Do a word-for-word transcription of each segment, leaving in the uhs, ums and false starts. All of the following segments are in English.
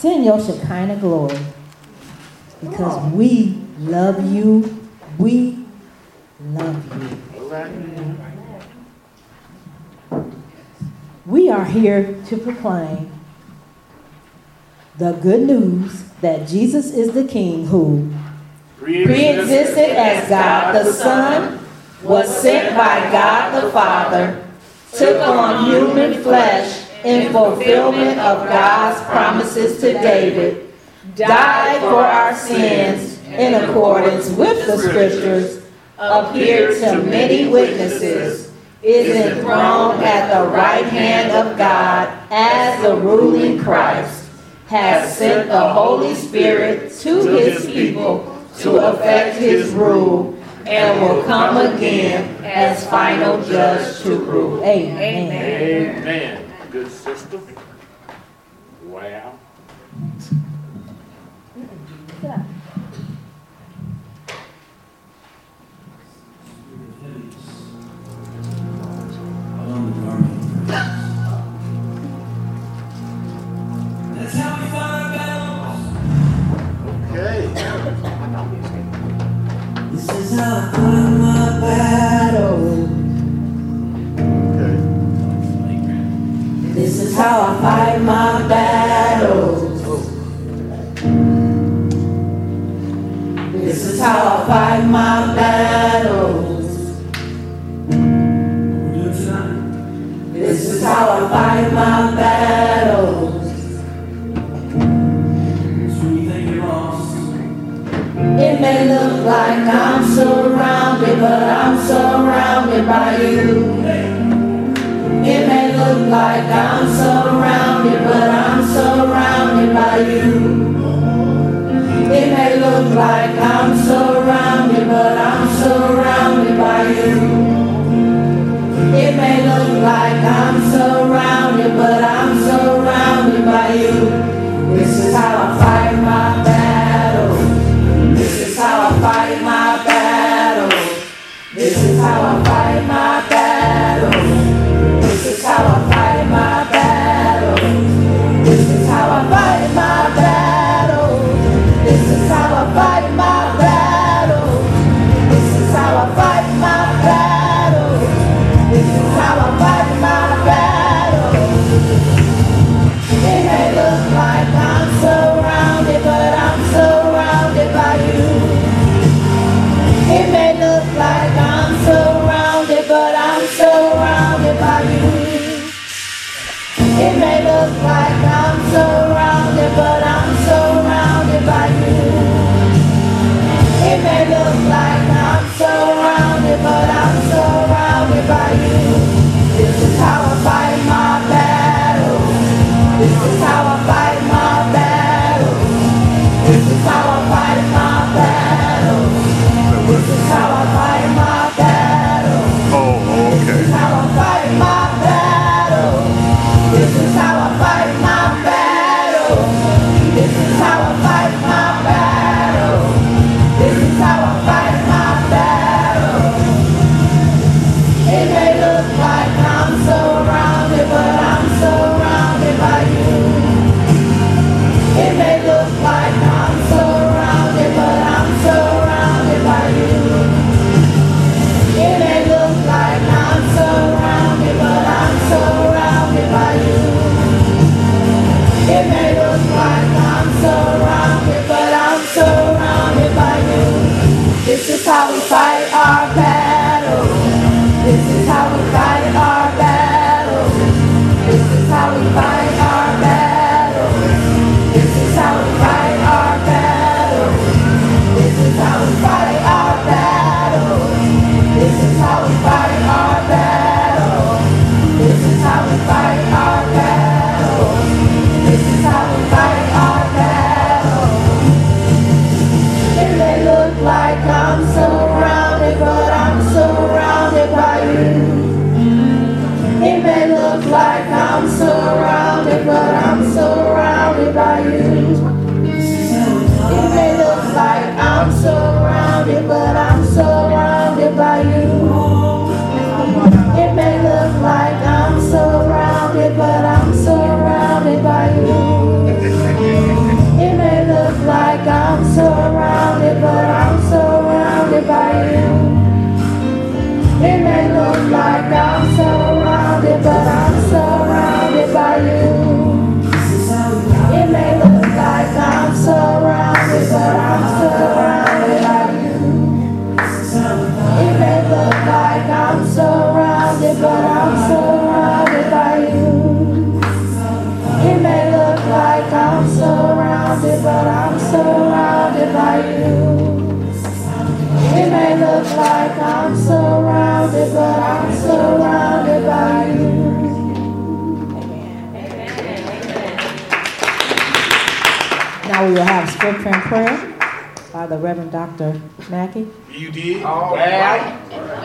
Send your Shekinah glory. Because we love you. We love you. We are here to proclaim the good news that Jesus is the King who pre-existed as God the Son, was sent by God the Father, took on human flesh in fulfillment of God's promises to David, died for our sins in accordance with the Scriptures, appeared to many witnesses, is enthroned at the right hand of God as the ruling Christ, has sent the Holy Spirit to his people to effect his rule, and will come again as final judge to rule. Amen. Amen. Good sister. Wow. That's how we fight our battles. Okay. This is how I fight my battle. Okay. This is how I fight my battles. This is how I fight my battles. This is how I fight my battles. It may look like I'm surrounded, but I'm surrounded by you. It may look like I'm surrounded, but I'm surrounded by you. It may look like I'm surrounded, but I'm surrounded by you. It may look like I'm surrounded, but I'm surrounded by you. This is how I fight my battle. This is how I fight my battle. This is how I fight my battle. This is how I fight my battle. This is how I fight my battle. This is how I fight my battle. This is how I fight my battle. This is how I fight my battle. It may look like I'm surrounded, but I'm surrounded by you. It may look like I'm surrounded, but I'm surrounded by you. It may look like I'm surrounded, but I'm surrounded by you. It may look like I'm surrounded, but I'm surrounded by you. This is how I fight my battle. This is how I fight my battle. This is how I fight my battle. This is how I fight my battle. Oh, okay. This is how I fight my battle. This is how I fight my battle. This is how I fight my battle. This is how I fight my battle. It may look like I'm surrounded, but I'm surrounded by you. It may look like I'm surrounded, but I'm surrounded by you. It may look like I'm surrounded, but I'm surrounded by you. It may look like I'm surrounded, but I'm surrounded by you. This is how we fight our battle. This is how we fight our battle. This is how we fight our battle. This is how we fight our battle. This is how we fight our battle. This is how we fight our battle. This is how we fight our battle. This is how we fight our battle. It may look like I'm surrounded, but I'm surrounded by you. It may look like I'm surrounded, but I'm surrounded by you. It may look like I'm surrounded, but I'm surrounded by you. It may look like I'm surrounded, but I'm surrounded by you. may look like I'm surrounded, but I'm surrounded by you. It may look like I'm surrounded, but I'm surrounded by you. Now we will have scripture and prayer by the Reverend Doctor Mackey. You did? All right.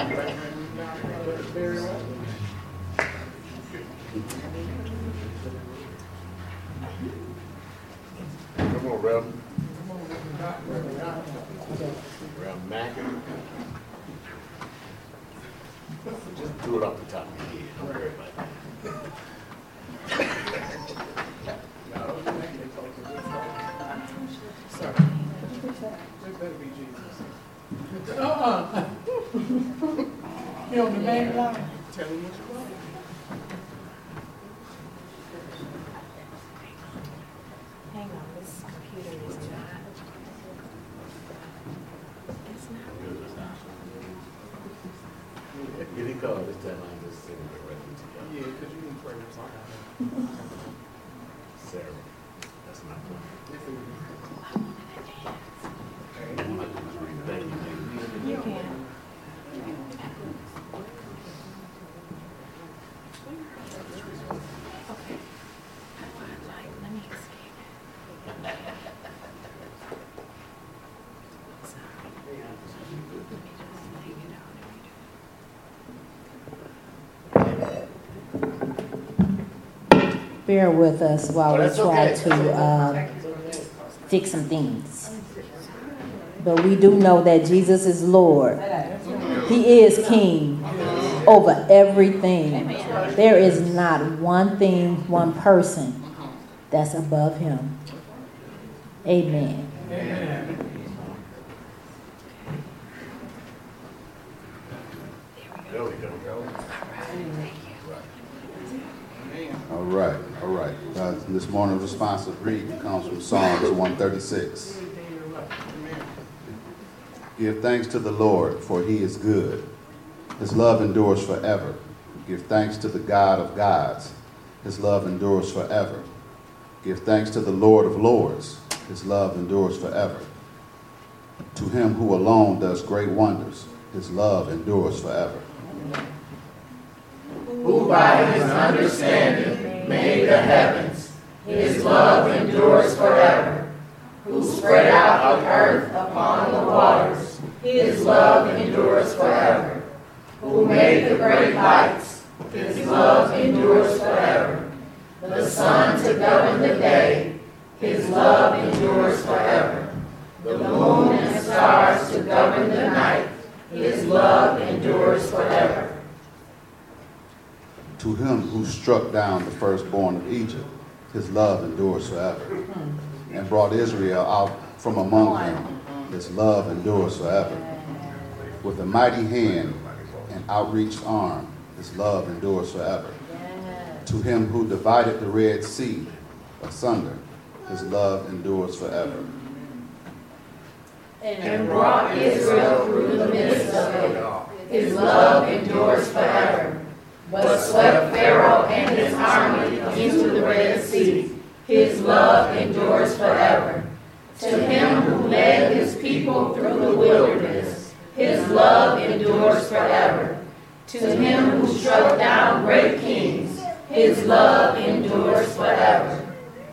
Come on, Reverend. Reverend Mackey. Just do it off the top of your head. Don't worry about that. Uh-uh. You on the main line? Tell me what you want. Hang on, this computer is not. It's not. Get it called this time. I'm just sitting there ready to go. Yeah, because you didn't pray this time. Sarah, that's not one. Thank you, thank you. You can. Okay. Like, let me escape. Sorry. Let me just take it out if you do. Bear with us while Oh, we that's try okay. to uh, fix some things. But we do know that Jesus is Lord. He is King over everything. There is not one thing, one person that's above him. Amen. There we go. All right, all right. Uh, this morning's responsive reading comes from Psalms one thirty-six. Give thanks to the Lord, for he is good. His love endures forever. Give thanks to the God of gods. His love endures forever. Give thanks to the Lord of lords. His love endures forever. To him who alone does great wonders. His love endures forever. Who by his understanding made the heavens. His love endures forever. Who spread out the earth upon the waters. His love endures forever. Who made the great lights. His love endures forever. The sun to govern the day. His love endures forever. The moon and stars to govern the night. His love endures forever. To him who struck down the firstborn of Egypt, his love endures forever. And brought Israel out from among them, his love endures forever. With a mighty hand and outreached arm, his love endures forever. To him who divided the Red Sea asunder, his love endures forever. And brought Israel through the midst of it. His love endures forever. But swept Pharaoh and his army into the Red Sea. His love endures forever. To him who led his people through the wilderness. His love endures forever. To him who struck down great kings. His love endures forever.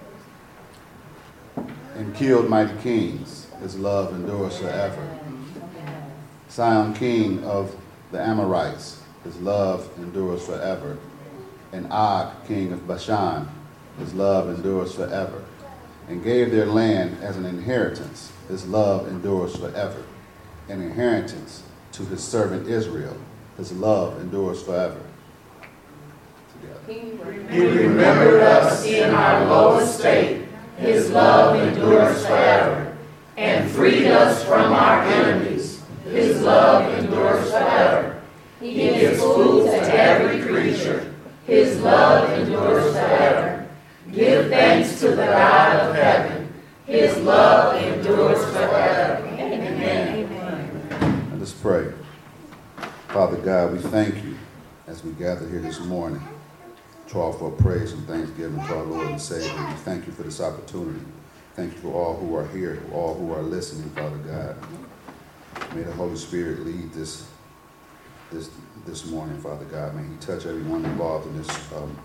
And killed mighty kings, his love endures forever. Sion, king of the Amorites, his love endures forever. And Og, king of Bashan, his love endures forever. And gave their land as an inheritance, his love endures forever. An inheritance to his servant Israel, his love endures forever. Together. He remembered us in our low estate. His love endures forever. And freed us from our enemies. His love endures forever. He gives food to every creature. His love endures forever. Give thanks to the God of heaven. His love endures forever. Amen. Let us pray. Father God, we thank you as we gather here this morning. to offer up praise and thanksgiving to our Lord and Savior. We thank you for this opportunity. Thank you for all who are here, all who are listening, Father God. May the Holy Spirit lead this this this morning, Father God. May he touch everyone involved in this um,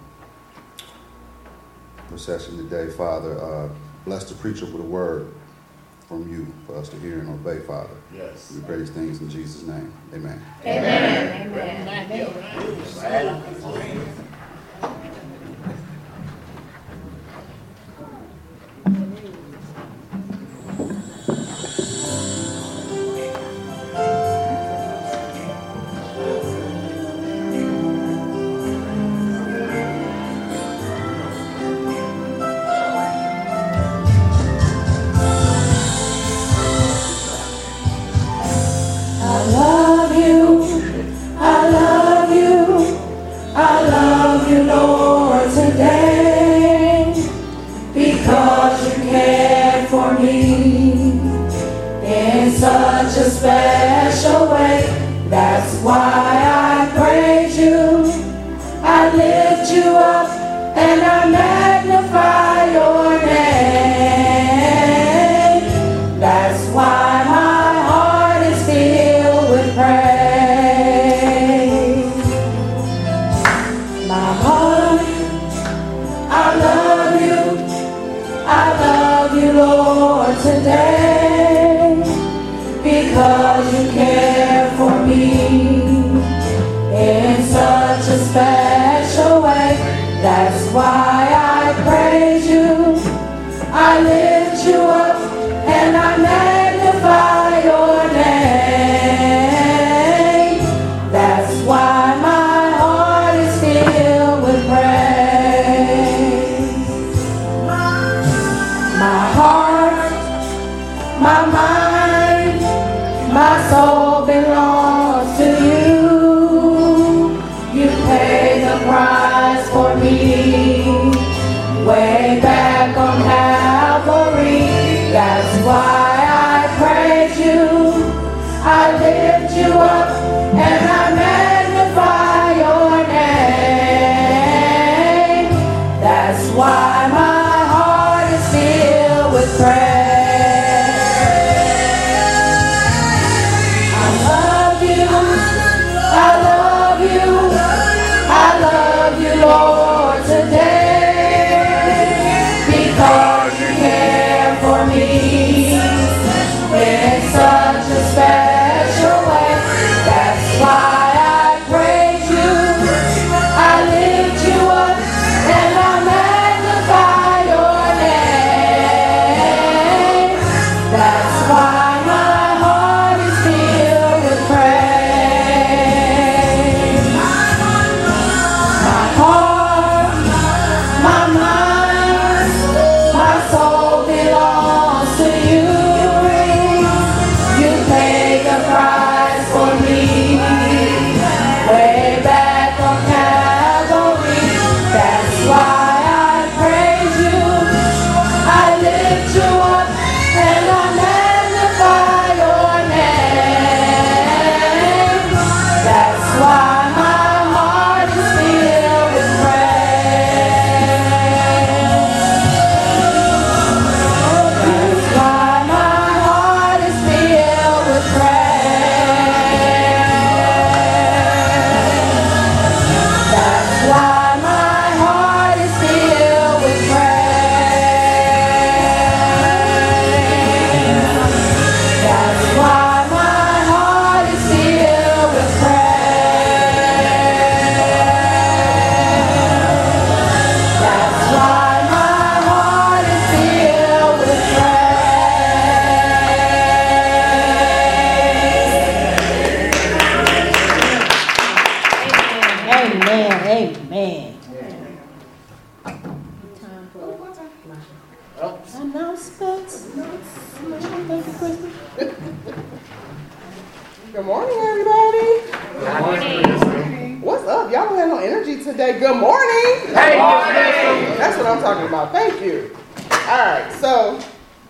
procession today, Father. Uh, bless the preacher with a word from you for us to hear and obey, Father. Yes. We pray these things in Jesus' name. Amen. Amen. Amen. Amen. Good morning, everybody. Good morning. What's up? Y'all don't have no energy today. Good morning. Hey, Good morning. That's what I'm talking about. Thank you. All right, so,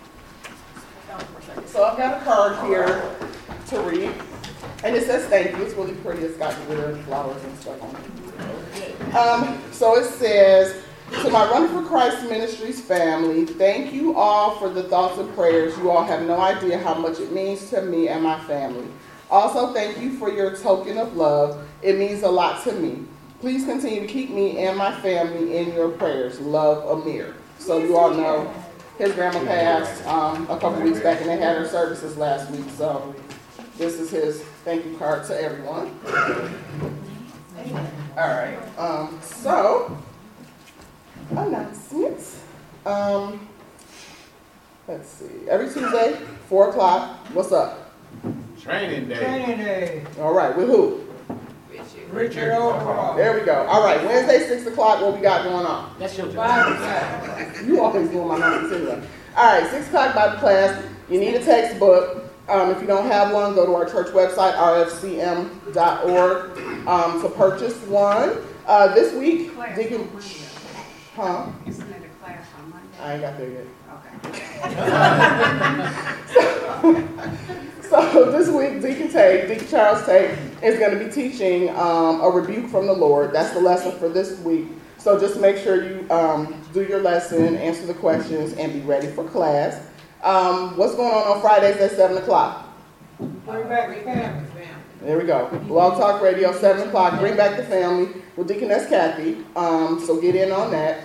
so I've got a card here to read, and it says thank you. It's really pretty. It's got glitter and flowers and stuff on it. Um, so it says, to my Run for Christ Ministries family, thank you all for the thoughts and prayers. You all have no idea how much it means to me and my family. Also, thank you for your token of love. It means a lot to me. Please continue to keep me and my family in your prayers. Love, Amir. So you all know his grandma passed um, a couple weeks back, and they had her services last week. So this is his thank you card to everyone. All right. Um, so announcements. Um, let's see. Every Tuesday, four o'clock. What's up? Training day. Training day. All right. With who? Richard Overall. There we go. All right. Wednesday, six o'clock. What we got going on? That's your job. You always doing my numbers anyway. All right. Six o'clock Bible class. You need a textbook. Um, if you don't have one, go to our church website, r f c m dot org, um, to purchase one. Uh, this week, Class Deacon, on Monday. huh? Isn't it a class on Monday? I ain't got there yet. Okay. So this week, Deacon Tate, Deacon Charles Tate, is going to be teaching um, a rebuke from the Lord. That's the lesson for this week. So just make sure you um, do your lesson, answer the questions, and be ready for class. Um, what's going on on Fridays at seven o'clock? Bring back the family. There we go. Blog Talk Radio, seven o'clock. Bring back the family with Deaconess Kathy. Um, so get in on that.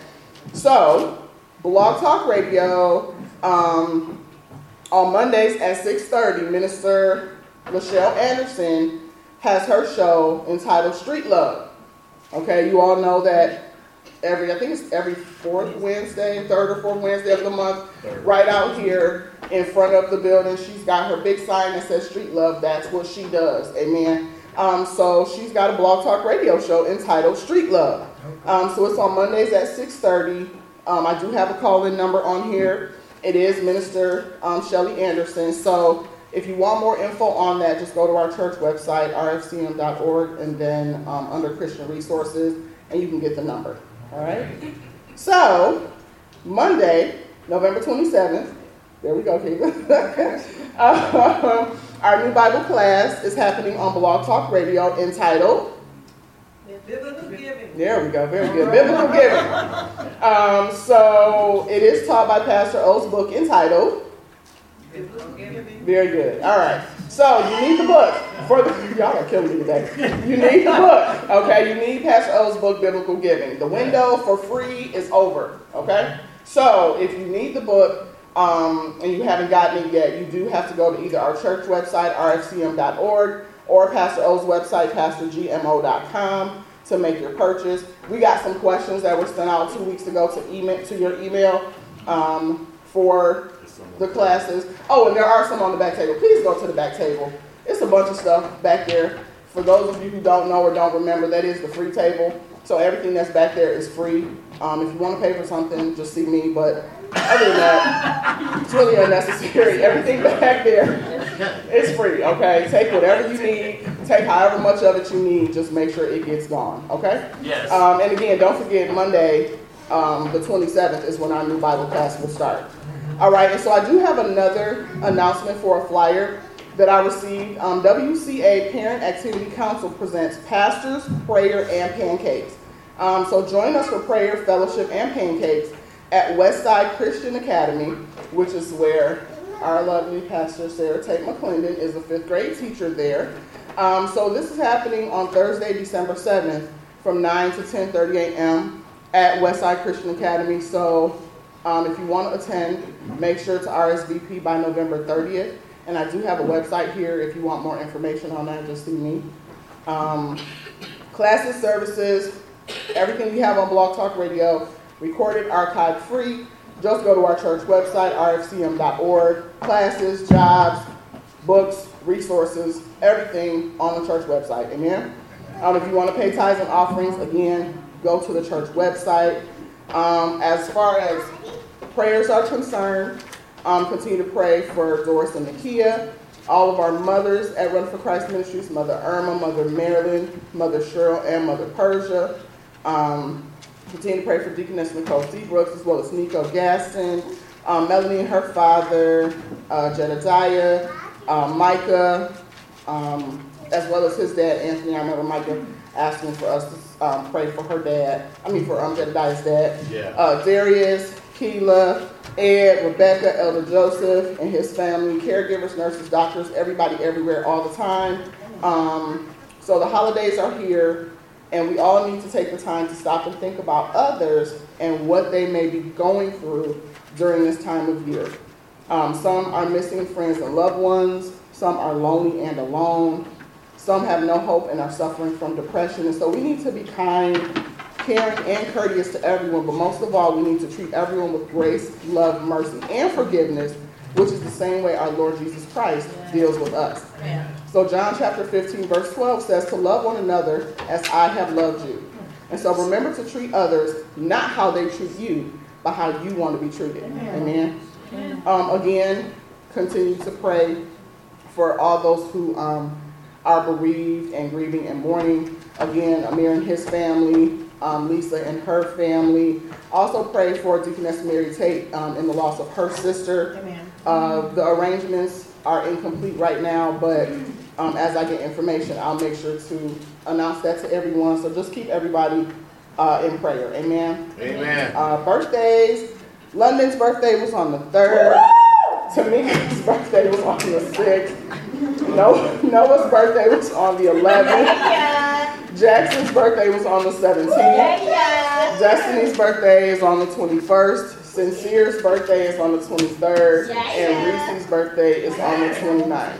So, Blog Talk Radio, um, on Mondays at six thirty, Minister Lachelle Anderson has her show entitled Street Love. Okay, you all know that every, I think it's every fourth Wednesday, third or fourth Wednesday of the month, right out here in front of the building. She's got her big sign that says Street Love. That's what she does. Amen. Um, so she's got a Blog Talk Radio show entitled Street Love. Um, so it's on Mondays at six thirty. Um, I do have a call-in number on here. It is Minister um, Shelly Anderson. So if you want more info on that, just go to our church website, r f c m dot org, and then um, under Christian Resources, and you can get the number. All right? So, Monday, November twenty-seventh, there we go, Keith. um, our new Bible class is happening on Blog Talk Radio entitled Biblical Giving. There we go, very good. Biblical Giving. Um, so, it is taught by Pastor O's book entitled Biblical Giving. Very good. All right. So you need the book for the y'all are killing me today. You need the book. Okay. You need Pastor O's book, Biblical Giving. The window for free is over. Okay. So if you need the book um, and you haven't gotten it yet, you do have to go to either our church website, r f c m dot org, or Pastor O's website, pastor g m o dot com, to make your purchase. We got some questions that were sent out two weeks ago to email to your email um, for the classes. Oh, and there are some on the back table. Please go to the back table. It's a bunch of stuff back there. For those of you who don't know or don't remember, that is the free table. So everything that's back there is free. Um, if you want to pay for something, just see me. But other than that, it's really unnecessary. Everything back there is free, okay? Take whatever you need. Take however much of it you need. Just make sure it gets gone, okay? Yes. Um, and again, don't forget, Monday, um, the twenty-seventh, is when our new Bible class will start. All right, and so I do have another announcement for a flyer that I received. Um, W C A Parent Activity Council presents Pastors, Prayer, and Pancakes. Um, so join us for prayer, fellowship, and pancakes at Westside Christian Academy, which is where our lovely Pastor Sarah Tate McClendon is a fifth grade teacher there. Um, so this is happening on Thursday, December seventh from nine to ten thirty a.m. at Westside Christian Academy. So Um, if you want to attend, make sure to R S V P by November thirtieth. And I do have a website here if you want more information on that, just see me. Um, classes, services, everything we have on Blog Talk Radio, recorded, archived, free. Just go to our church website, r f c m dot org. Classes, jobs, books, resources, everything on the church website. Amen? Um, if you want to pay tithes and offerings, again, go to the church website. Um, as far as prayers are concerned, um, continue to pray for Doris and Nakia, all of our mothers at Run for Christ Ministries, Mother Irma, Mother Marilyn, Mother Cheryl, and Mother Persia. Um, continue to pray for Deaconess Nicole Seabrooks, as well as Nico Gaston, um, Melanie and her father, uh, Jedediah, uh, Micah, um, as well as his dad, Anthony. I remember Micah asking for us to um, pray for her dad. I mean, for um, Jedediah's dad. Yeah. Uh, Darius, Keela, Ed, Rebecca, Elder Joseph, and his family, caregivers, nurses, doctors, everybody everywhere all the time. Um, so the holidays are here, and we all need to take the time to stop and think about others and what they may be going through during this time of year. Um, some are missing friends and loved ones. Some are lonely and alone. Some have no hope and are suffering from depression. And so we need to be kind, caring, and courteous to everyone. But most of all, we need to treat everyone with grace, love, mercy, and forgiveness, which is the same way our Lord Jesus Christ deals with us. Amen. So John chapter fifteen, verse twelve says to love one another as I have loved you. And so remember to treat others not how they treat you, but how you want to be treated. Amen. Amen. Amen. Um, again, continue to pray for all those who um, are bereaved and grieving and mourning. Again, Amir and his family, um, Lisa and her family. Also pray for Deaconess Mary Tate um, in the loss of her sister. Amen. Uh, the arrangements are incomplete right now, but um, as I get information, I'll make sure to announce that to everyone. So just keep everybody uh, in prayer. Amen. Amen. Uh, birthdays. London's birthday was on the third. Tamika's birthday was on the sixth. Noah, Noah's birthday was on the eleventh. Jackson's birthday was on the seventeenth. Destiny's birthday is on the twenty-first. Sincere's birthday is on the twenty-third. And Reese's birthday is on the twenty-ninth.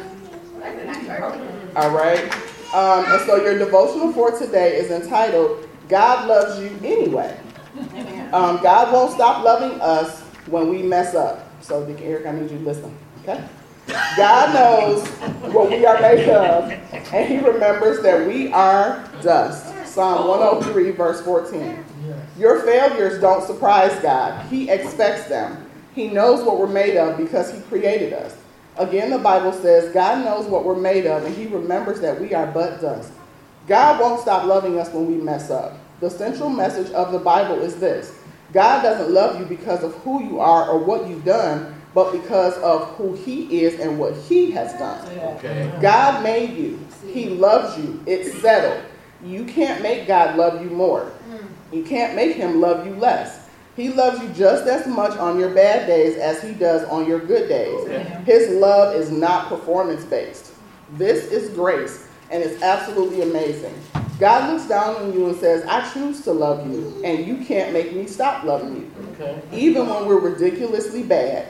All right. Um, and so your devotional for today is entitled, God Loves You Anyway. Um, God won't stop loving us when we mess up. So, Deacon Eric, I need you to listen, okay? God knows what we are made of, and he remembers that we are dust. Psalm one oh three, verse fourteen. Your failures don't surprise God. He expects them. He knows what we're made of because he created us. Again, the Bible says God knows what we're made of, and he remembers that we are but dust. God won't stop loving us when we mess up. The central message of the Bible is this. God doesn't love you because of who you are or what you've done, but because of who he is and what he has done. Okay. God made you. He loves you. It's settled. You can't make God love you more. You can't make him love you less. He loves you just as much on your bad days as he does on your good days. Okay. His love is not performance-based. This is grace, and it's absolutely amazing. God looks down on you and says, I choose to love you, and you can't make me stop loving you. Okay. Even when we're ridiculously bad,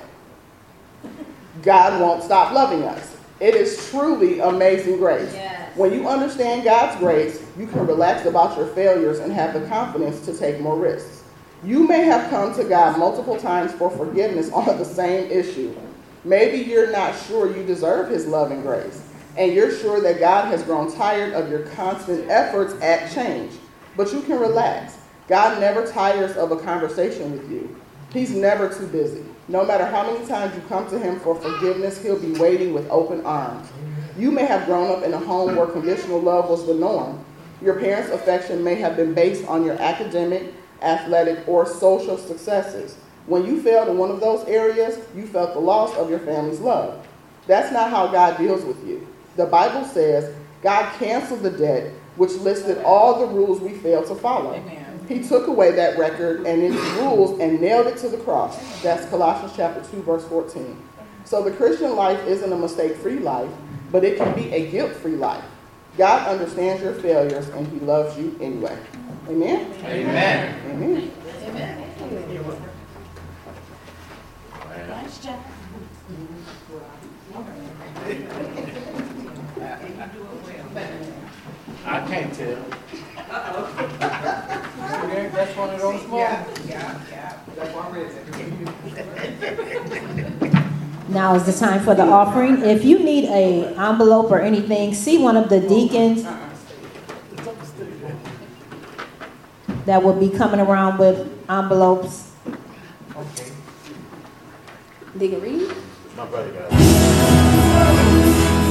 God won't stop loving us. It is truly amazing grace. Yes. When you understand God's grace, you can relax about your failures and have the confidence to take more risks. You may have come to God multiple times for forgiveness on the same issue. Maybe you're not sure you deserve his love and grace, and you're sure that God has grown tired of your constant efforts at change. But you can relax. God never tires of a conversation with you. He's never too busy. No matter how many times you come to him for forgiveness, he'll be waiting with open arms. You may have grown up in a home where conditional love was the norm. Your parents' affection may have been based on your academic, athletic, or social successes. When you failed in one of those areas, you felt the loss of your family's love. That's not how God deals with you. The Bible says God canceled the debt, which listed all the rules we failed to follow. Amen. He took away that record and its rules and nailed it to the cross. That's Colossians chapter two, verse fourteen. So the Christian life isn't a mistake-free life, but it can be a guilt-free life. God understands your failures, and he loves you anyway. Amen? Amen. Amen. Amen. Nice job. I can't tell. Okay, that's one of those small. Yeah, yeah, yeah. That's one reason. Now is the time for the offering. If you need a envelope or anything, see one of the deacons that will be coming around with envelopes. Okay. Deacon Reed? My brother got it.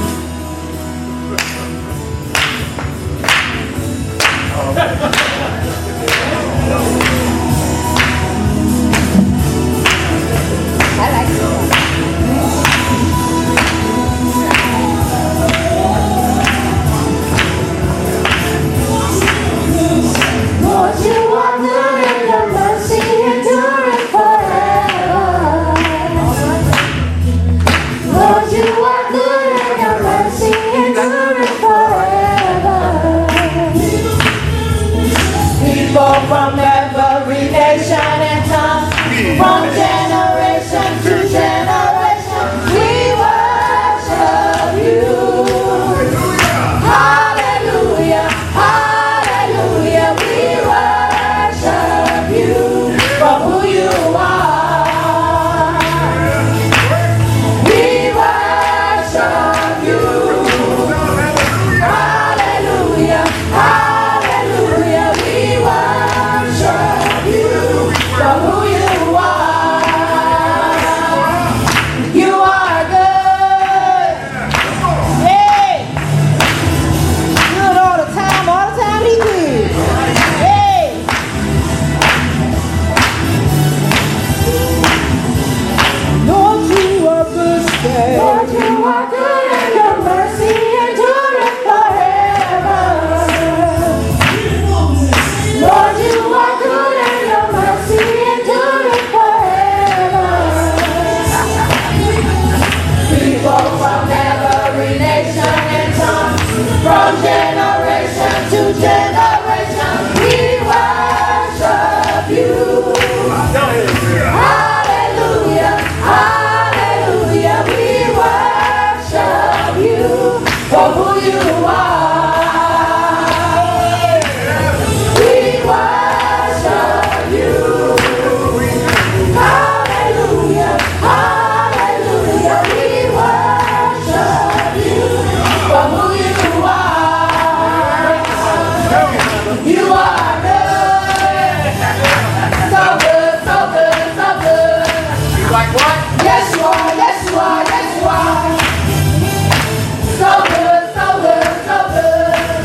I like it. like what? Yes, you are. Yes, you are. Yes, you are. So good, so good, so good.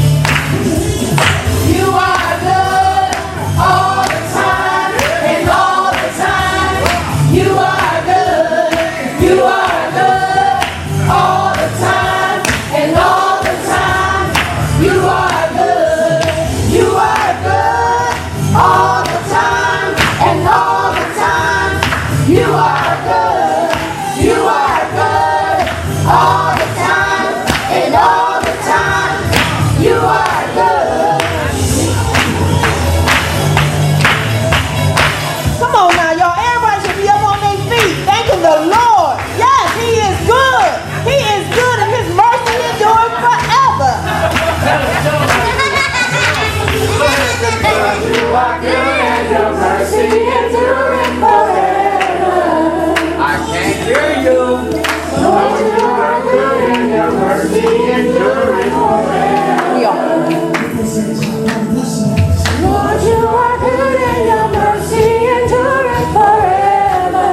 You are good all the time and all the time. You are good. You are good all the time and all the time. You are good. You are good all the time and all the time. You are good. You are good all the time and all the time. You are good. Come on now, y'all. Everybody should be up on their feet, thanking the Lord. Yes, He is good. He is good, and His mercy endures forever. You are good and your mercy enduring forever. I can't hear you. Lord, you are good and your mercy enduring forever. We are. Lord, you are good and your mercy enduring forever.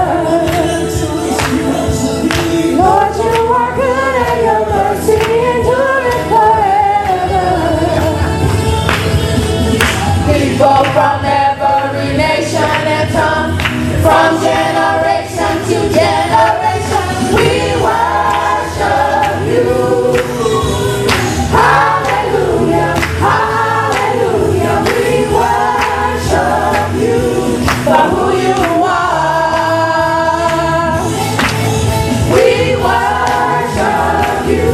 Lord, you are good and your mercy enduring forever. People from every nation and tongue, from generation to generation, we worship you. Hallelujah, hallelujah, we worship you for who you are. We worship you.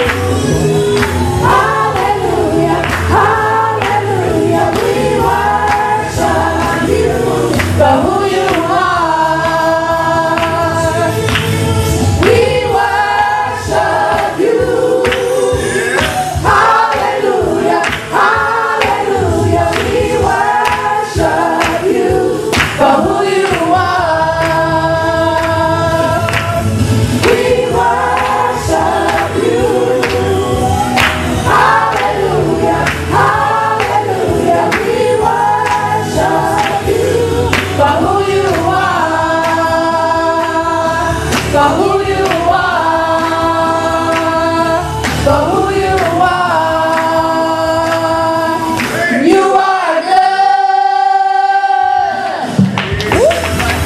Hallelujah, hallelujah, we worship you for who you are. We worship you. Hallelujah, hallelujah, we worship you for who you are. We worship you. Hallelujah, hallelujah, we worship you for who you are. For who you are. For who you are. You are good.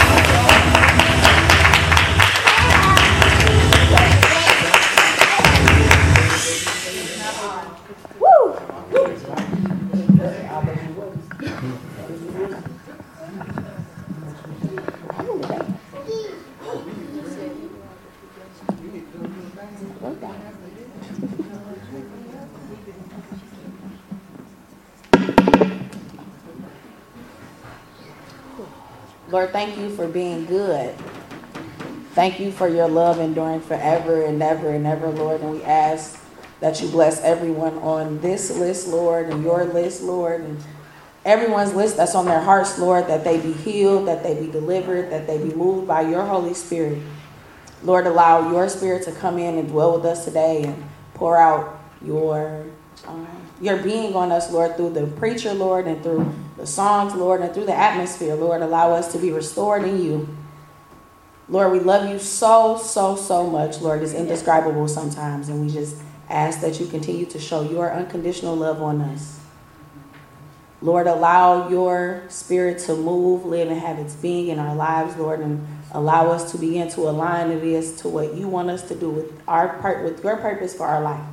Lord, thank you for being good. Thank you for your love enduring forever and ever and ever, Lord. And we ask that you bless everyone on this list, Lord, and your list, Lord, and everyone's list that's on their hearts, Lord, that they be healed, that they be delivered, that they be moved by your Holy Spirit. Lord, allow your Spirit to come in and dwell with us today and pour out your um, your being on us, Lord, through the preacher, Lord, and through the songs, Lord, and through the atmosphere, Lord. Allow us to be restored in you. Lord, we love you so, so, so much, Lord. It's indescribable sometimes, and we just ask that you continue to show your unconditional love on us. Lord, allow your Spirit to move, live, and have its being in our lives, Lord, and allow us to begin to align it is to what you want us to do with our part, with your purpose for our life.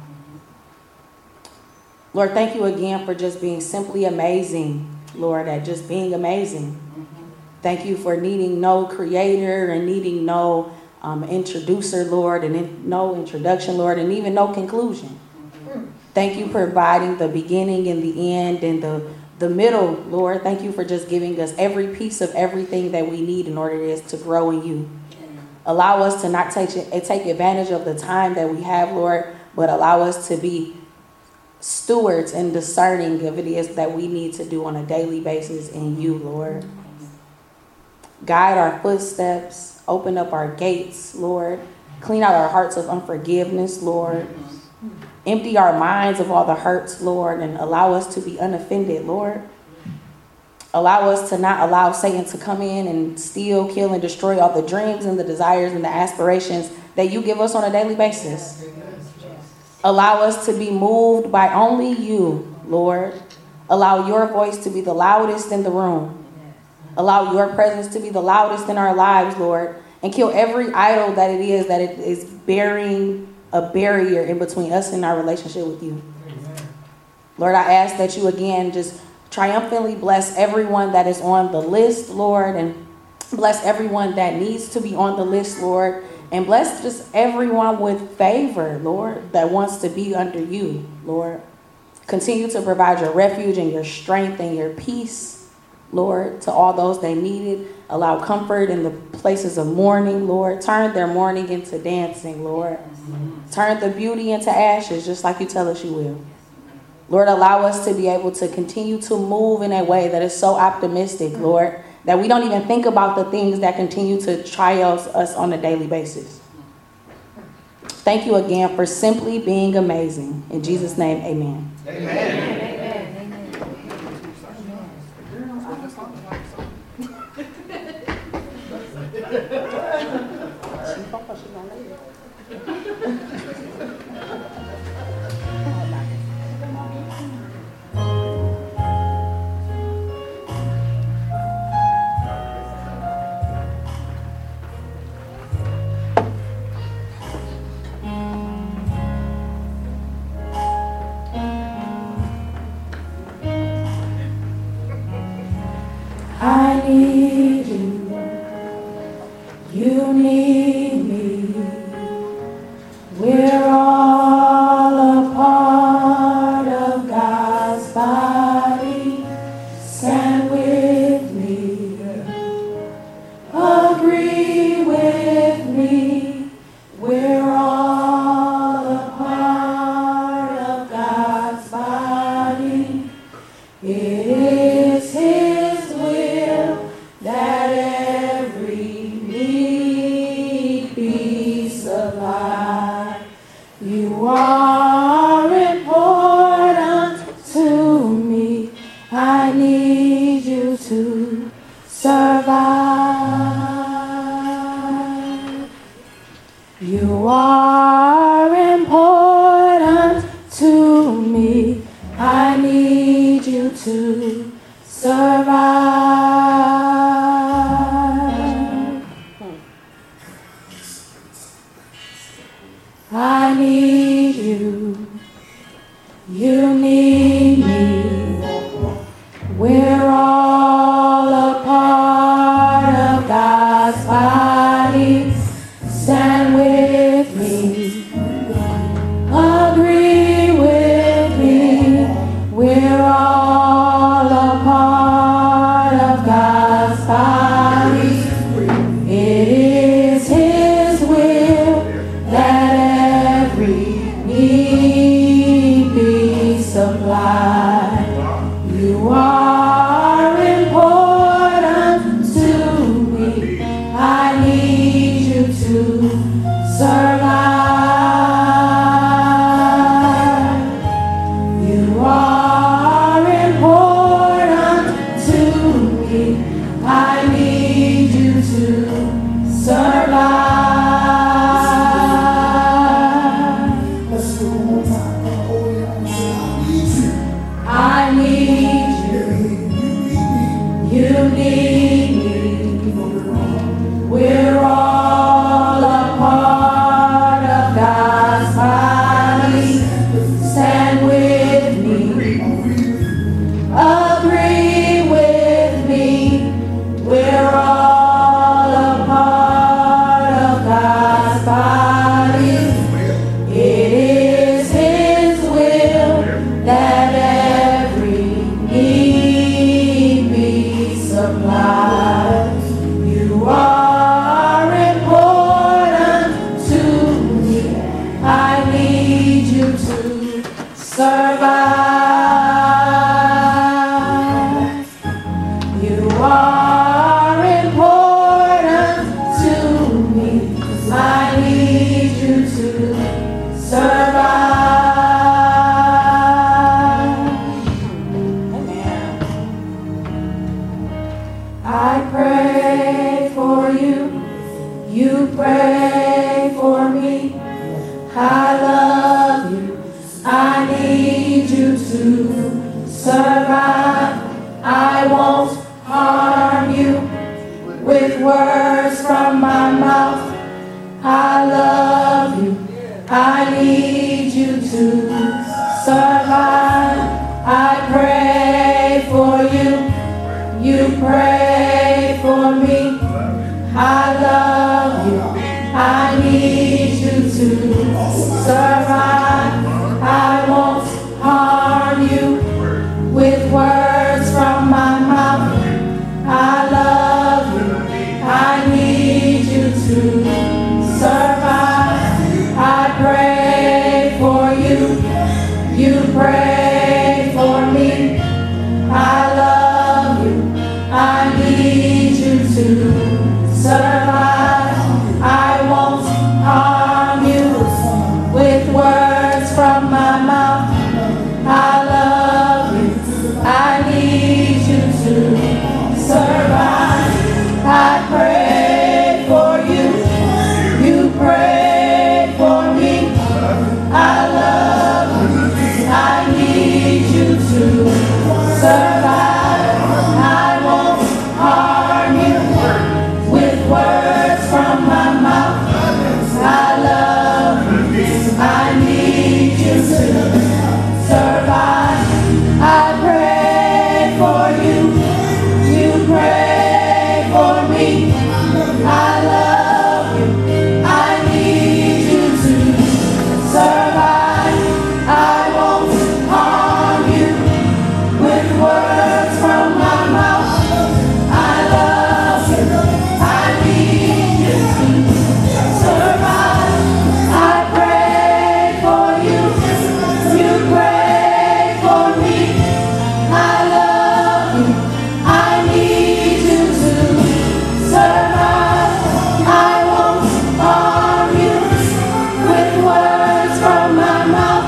Lord, thank you again for just being simply amazing, Lord, at just being amazing. Thank you for needing no creator and needing no um, introducer, Lord, and in, no introduction, Lord, and even no conclusion. Thank you for providing the beginning and the end and the, the middle, Lord. Thank you for just giving us every piece of everything that we need in order is to grow in you. Allow us to not take, take advantage of the time that we have, Lord, but allow us to be stewards and discerning of it is that we need to do on a daily basis in you, Lord. Guide our footsteps, open up our gates, Lord. Clean out our hearts of unforgiveness, Lord. Empty our minds of all the hurts, Lord, and allow us to be unoffended, Lord. Allow us to not allow Satan to come in and steal, kill, and destroy all the dreams and the desires and the aspirations that you give us on a daily basis. Allow us to be moved by only you, Lord. Allow your voice to be the loudest in the room. Allow your presence to be the loudest in our lives, Lord. And kill every idol that it is that it is bearing a barrier in between us and our relationship with you. Lord, I ask that you again just triumphantly bless everyone that is on the list, Lord, and bless everyone that needs to be on the list, Lord, and bless just everyone with favor, Lord, that wants to be under you, Lord. Continue to provide your refuge and your strength and your peace, Lord, to all those that need it. Allow comfort in the places of mourning, Lord. Turn their mourning into dancing, Lord. Turn the beauty into ashes, just like you tell us you will. Lord, allow us to be able to continue to move in a way that is so optimistic, Lord, that we don't even think about the things that continue to triumph us on a daily basis. Thank you again for simply being amazing. In Jesus' name, amen. Amen. I need you, you need me, we're all a part of God's body. Stand with me, agree with me, we're all a part of God's body. It is His will that every need be supplied. You are important to me. I need you to survive. You are important to me. I need you to survive. I need you, you need me, we're all a part of God's body. Stand with me, agree with me, we're all a part of God's body. It is His will that every need be supplied. You are important to me. I need you to survive. You pray for me. I love you. I need you to survive. I won't harm you with words from my mouth. I love you. I need you to survive. I pray for you. You pray for me. I love you. I need you to survive. I won't harm you with words from my mouth. I love you. I need you to survive. I pray for you. You pray for me. I love you. I need you to survive. I won't harm you with words from my mouth. I love you. I need you to survive. I pray for you. You pray for me. I love you. I need you to survive. I won't harm you with words from my mouth. I love you. I need you to survive. I pray for you. You pray for me. I love you. I need you to survive. I won't harm you with words from my mouth. I love you. I need you to survive. I pray for you. You pray for me. I love you. I need you to survive. I won't harm you with words from my mouth.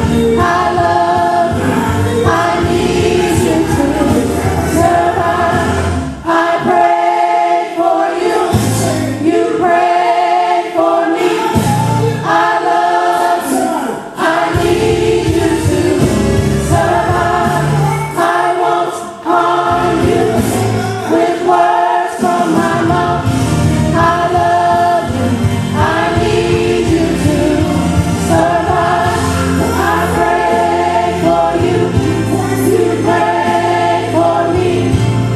I love you. I need you to survive. I pray for you. You pray for me. I love you. I need you to survive. I won't harm you with words from my mouth. I love you. I need you to survive. I pray for you. You pray for me.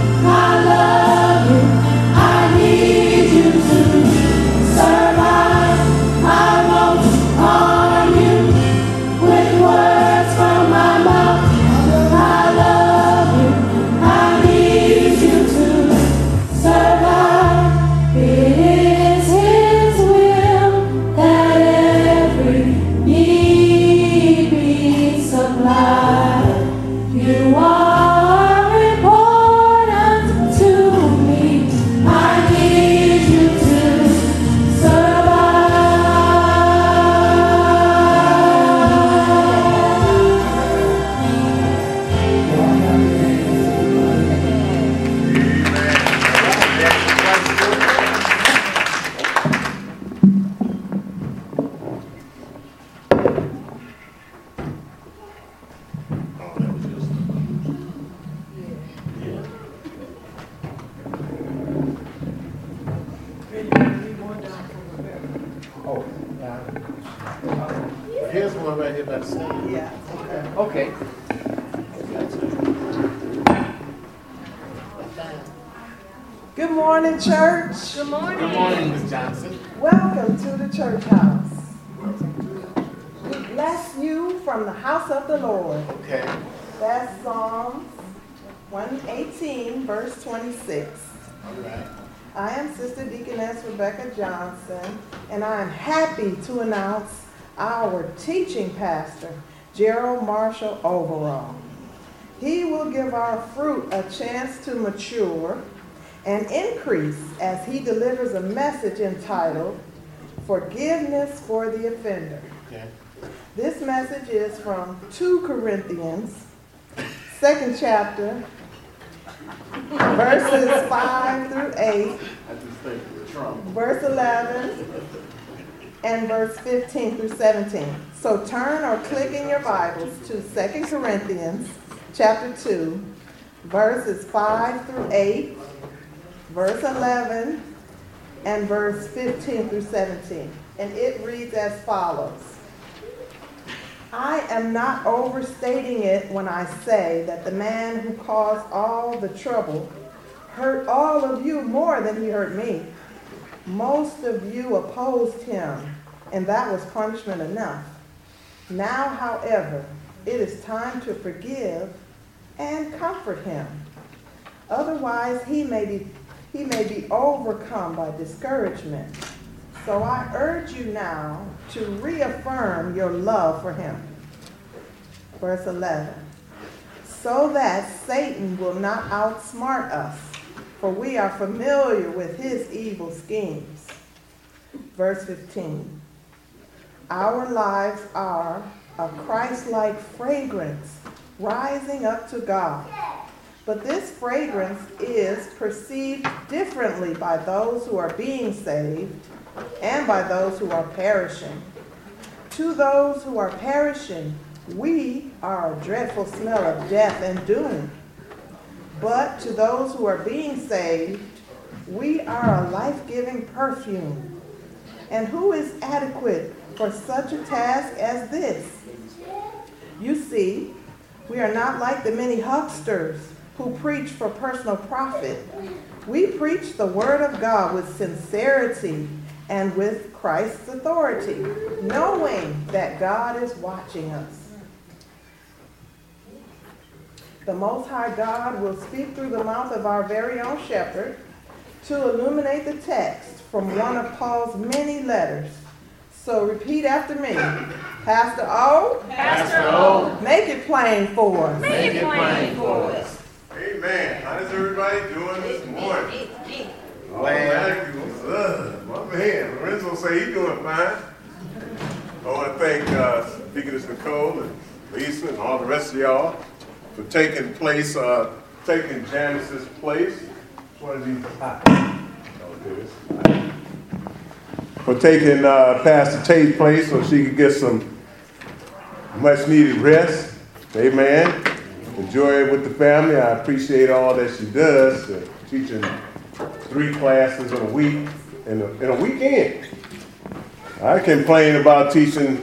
I love you. I need you to survive. I won't harm you with words from my mouth. I love you. I need you to survive. It is His will that every need be supplied. You are important to me. I need you to survive. Oh, that was just. Yeah. Oh, yeah. Here's one right here by the stage. Yeah. Okay. Good morning, church. Good morning. Good morning, Miz Johnson. Welcome to the church house. We bless you from the house of the Lord. Okay. That's Psalms one eighteen, verse twenty-six. All right. I am Sister Deaconess Rebecca Johnson, and I am happy to announce our teaching pastor, Gerald Marshall Overall. He will give our fruit a chance to mature and increase as he delivers a message entitled, Forgiveness for the Offender. Okay. This message is from Second Corinthians, second chapter, verses five through eight, I just think. verse eleven, and verse fifteen through seventeen. So turn or click in your Bibles to Second Corinthians chapter two, verses five through eight, verse eleven, and verse fifteen through seventeen. And it reads as follows. I am not overstating it when I say that the man who caused all the trouble hurt all of you more than he hurt me. Most of you opposed him, and that was punishment enough. Now, however, it is time to forgive and comfort him. Otherwise, he may be, he may be overcome by discouragement. So I urge you now to reaffirm your love for him. Verse eleven. So that Satan will not outsmart us, for we are familiar with his evil schemes. Verse fifteen. Our lives are a Christ-like fragrance rising up to God. But this fragrance is perceived differently by those who are being saved and by those who are perishing. To those who are perishing, we are a dreadful smell of death and doom. But to those who are being saved, we are a life-giving perfume. And who is adequate for such a task as this? You see, we are not like the many hucksters who preach for personal profit. We preach the word of God with sincerity and with Christ's authority, knowing that God is watching us. The Most High God will speak through the mouth of our very own shepherd to illuminate the text from one of Paul's many letters. So repeat after me. Pastor O. Pastor O. Make it plain for us. Make it plain for us. Amen. How's everybody doing this morning? Automatically, uh, my man, Lorenzo say he's doing fine. I want to thank uh, Deaconess Nicole and Lisa and all the rest of y'all for taking place, uh, taking Janice's place. One of these for taking uh, Pastor Tate's place so she could get some much needed rest. Amen. Enjoy it with the family. I appreciate all that she does, uh, teaching three classes in a week, in a, in a weekend. I complain about teaching,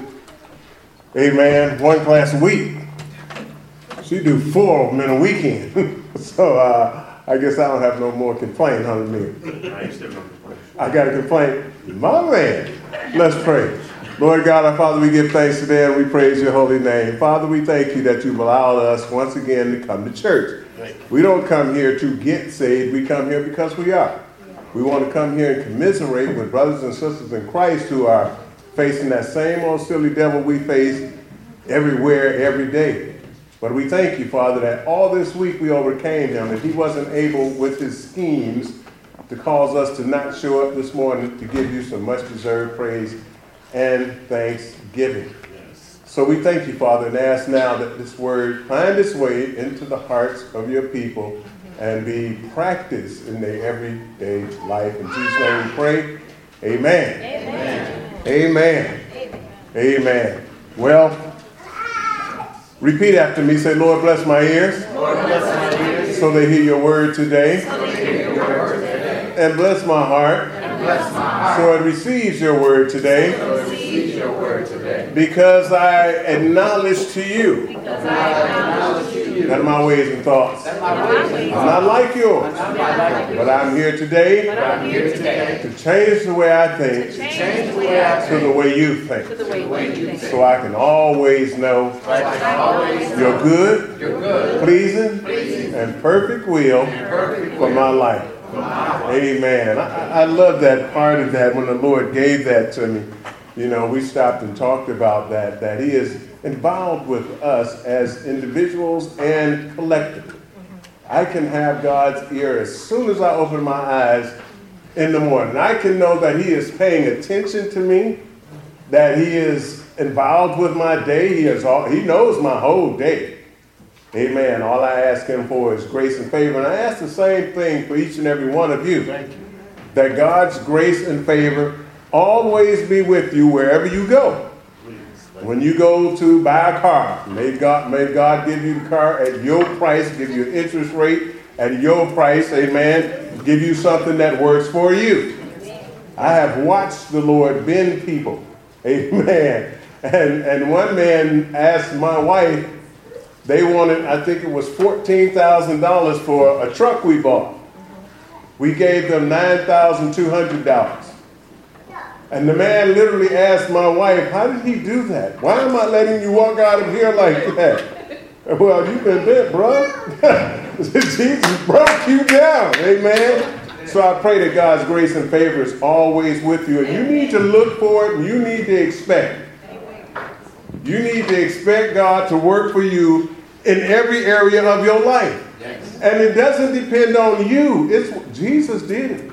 amen, one class a week. She do four of them in a weekend. so uh, I guess I don't have no more complaint, huh, me? I got to complain. My man. Let's pray. Lord God, our Father, we give thanks today and we praise your holy name. Father, we thank you that you've allowed us once again to come to church. We don't come here to get saved. We come here because we are. We want to come here and commiserate with brothers and sisters in Christ who are facing that same old silly devil we face everywhere, every day. But we thank you, Father, that all this week we overcame him, and he wasn't able with his schemes to cause us to not show up this morning to give you some much-deserved praise and thanksgiving. Yes. So we thank you, Father, and ask now that this word find its way into the hearts of your people and be practiced in their everyday life. In Jesus' name we pray. Amen. Amen. Amen. Amen. Amen. Well, repeat after me. Say, Lord, bless my ears. Lord, bless my ears. So they hear your word today. So they hear your word today. And bless my heart. And bless my heart. So it receives your word today. So it receives your word today. Because I acknowledge to you. Because I acknowledge to you. That my ways and thoughts. That my ways and thoughts. Not like yours. Not like yours. But I'm here today. But I'm here today. To change the way I think. To change the way I think. To the way you think. To the way you think. So I can always know. So I can always know. Your good. Your good. Pleasing. Pleasing. And perfect will. And perfect for will. my life. Amen. I, I love that part of that when the Lord gave that to me. You know, we stopped and talked about that, that he is involved with us as individuals and collectively. I can have God's ear as soon as I open my eyes in the morning. I can know that he is paying attention to me, that he is involved with my day. He is all, he knows my whole day. Amen. All I ask him for is grace and favor. And I ask the same thing for each and every one of you. Thank you. that God's grace and favor always be with you wherever you go. When you go to buy a car, may God, may God give you the car at your price, give you an interest rate at your price, amen, give you something that works for you. I have watched the Lord bend people, amen. And, and one man asked my wife, they wanted, I think it was fourteen thousand dollars for a truck we bought. We gave them nine thousand two hundred dollars. And the man literally asked my wife, how did he do that? Why am I letting you walk out of here like that? Well, you've been bent, bro. Jesus broke you down, amen. So I pray that God's grace and favor is always with you. And you need to look for it and you need to expect. You need to expect God to work for you in every area of your life. And it doesn't depend on you. It's Jesus did it.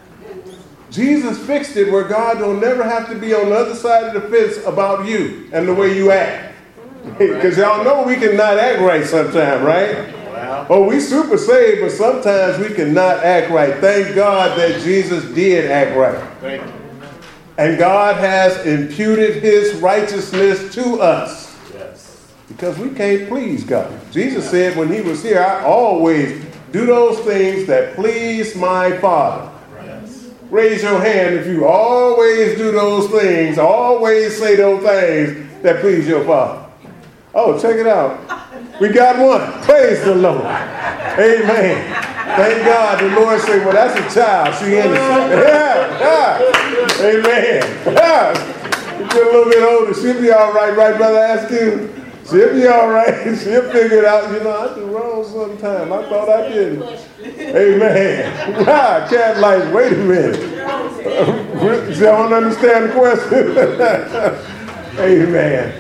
Jesus fixed it where God will never have to be on the other side of the fence about you and the way you act. Because y'all know we cannot act right sometimes, right? Wow. Oh, we super saved, but sometimes we cannot act right. Thank God that Jesus did act right. Thank you. And God has imputed his righteousness to us. Yes. Because we can't please God. Jesus said when he was here, I always do those things that please my Father. Yes. Raise your hand if you always do those things, always say those things that please your Father. Oh, check it out. We got one. Praise the Lord. Amen. Thank God. The Lord said, well, that's a child. She innocent. Yeah, yeah. Amen. Yeah. She's a little bit older. She'll be all right, right, Brother Askew? She'll be all right. She'll figure it out. You know, I do wrong sometimes. I thought I didn't. Amen. God, cat like, wait a minute. I don't understand the question. Amen.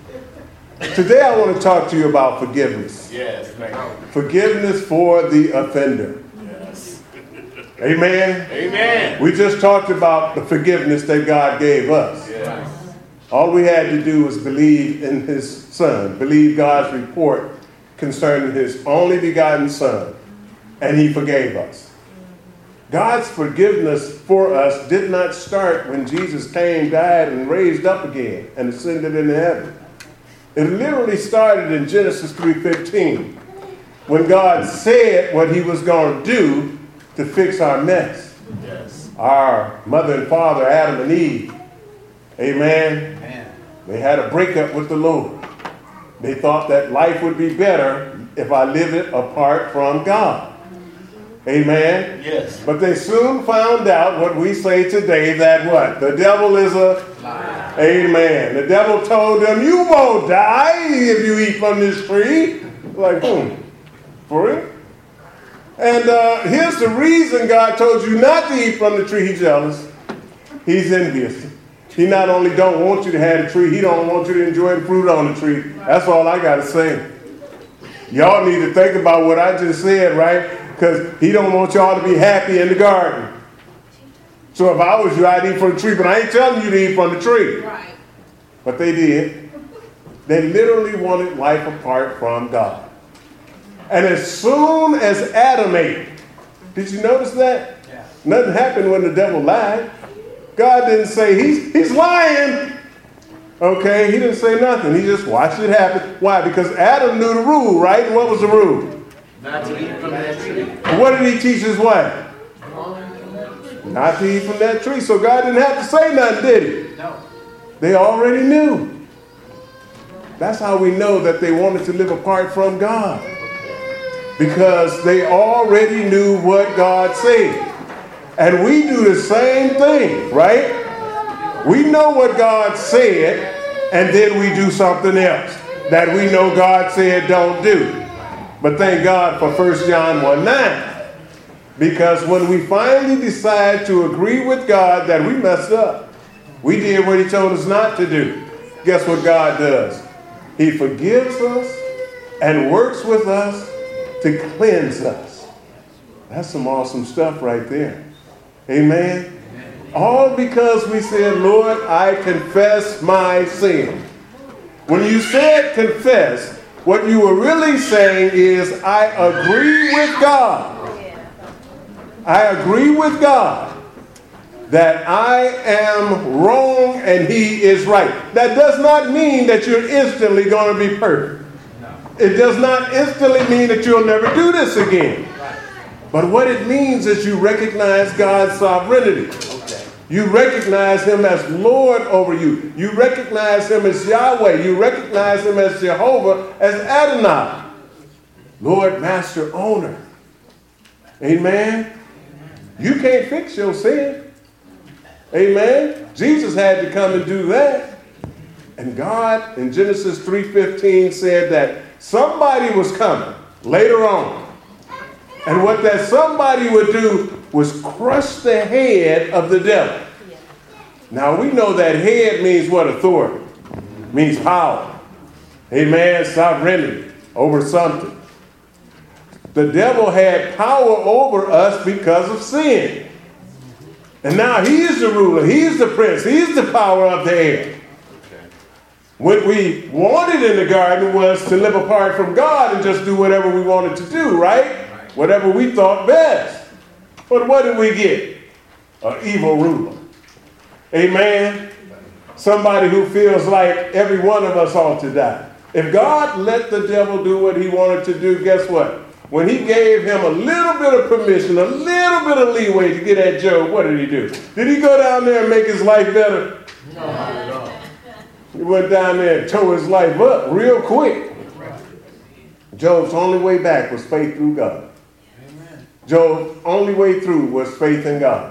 Today I want to talk to you about forgiveness. Yes, thank you. Forgiveness for the offender. Yes. Amen. Amen. We just talked about the forgiveness that God gave us. Yes. All we had to do was believe in his son, believe God's report concerning his only begotten son, and he forgave us. God's forgiveness for us did not start when Jesus came, died, and raised up again and ascended into heaven. It literally started in Genesis three fifteen when God said what he was going to do to fix our mess. Yes. Our mother and father, Adam and Eve. Amen. Amen. They had a breakup with the Lord. They thought that life would be better if I live it apart from God. Amen. Yes. But they soon found out what we say today, that what? The devil is a liar. Amen. The devil told them, you won't die if you eat from this tree. Like, hmm, for real? And uh, here's the reason God told you not to eat from the tree. He's jealous. He's envious. He not only don't want you to have the tree, he don't want you to enjoy the fruit on the tree. That's all I got to say. Y'all need to think about what I just said, right? Because he don't want y'all to be happy in the garden. So if I was you, I'd eat from the tree, but I ain't telling you to eat from the tree. Right. But they did. They literally wanted life apart from God. And as soon as Adam ate, did you notice that? Yeah. Nothing happened when the devil lied. God didn't say, he's, he's lying. Okay, he didn't say nothing. He just watched it happen. Why? Because Adam knew the rule, right? And what was the rule? Not to eat from that tree. What did he teach his wife? Not to eat from that tree. So God didn't have to say nothing, did he? No. They already knew. That's how we know that they wanted to live apart from God. Because they already knew what God said. And we do the same thing, right? We know what God said, and then we do something else that we know God said don't do. But thank God for First John one nine. Because when we finally decide to agree with God that we messed up, we did what he told us not to do, guess what God does? He forgives us and works with us to cleanse us. That's some awesome stuff right there. Amen? Amen. All because we said, Lord, I confess my sin. When you said confess, what you were really saying is, I agree with God. I agree with God that I am wrong and he is right. That does not mean that you're instantly going to be perfect. It does not instantly mean that you'll never do this again. But what it means is you recognize God's sovereignty. You recognize him as Lord over you. You recognize him as Yahweh. You recognize him as Jehovah, as Adonai. Lord, Master, Owner. Amen. You can't fix your sin. Amen. Jesus had to come and do that. And God in Genesis three fifteen said that somebody was coming later on. And what that somebody would do was crush the head of the devil. Now we know that head means what? Authority. Means power. Amen. Sovereignty over something. The devil had power over us because of sin. And now he is the ruler. He is the prince. He is the power of the air. What we wanted in the garden was to live apart from God and just do whatever we wanted to do, right? Whatever we thought best. But what did we get? An evil ruler. Amen. Somebody who feels like every one of us ought to die. If God let the devil do what he wanted to do, guess what? When he gave him a little bit of permission, a little bit of leeway to get at Job, what did he do? Did he go down there and make his life better? No, no. He went down there and tore his life up real quick. Job's only way back was faith through God. Job's only way through was faith in God.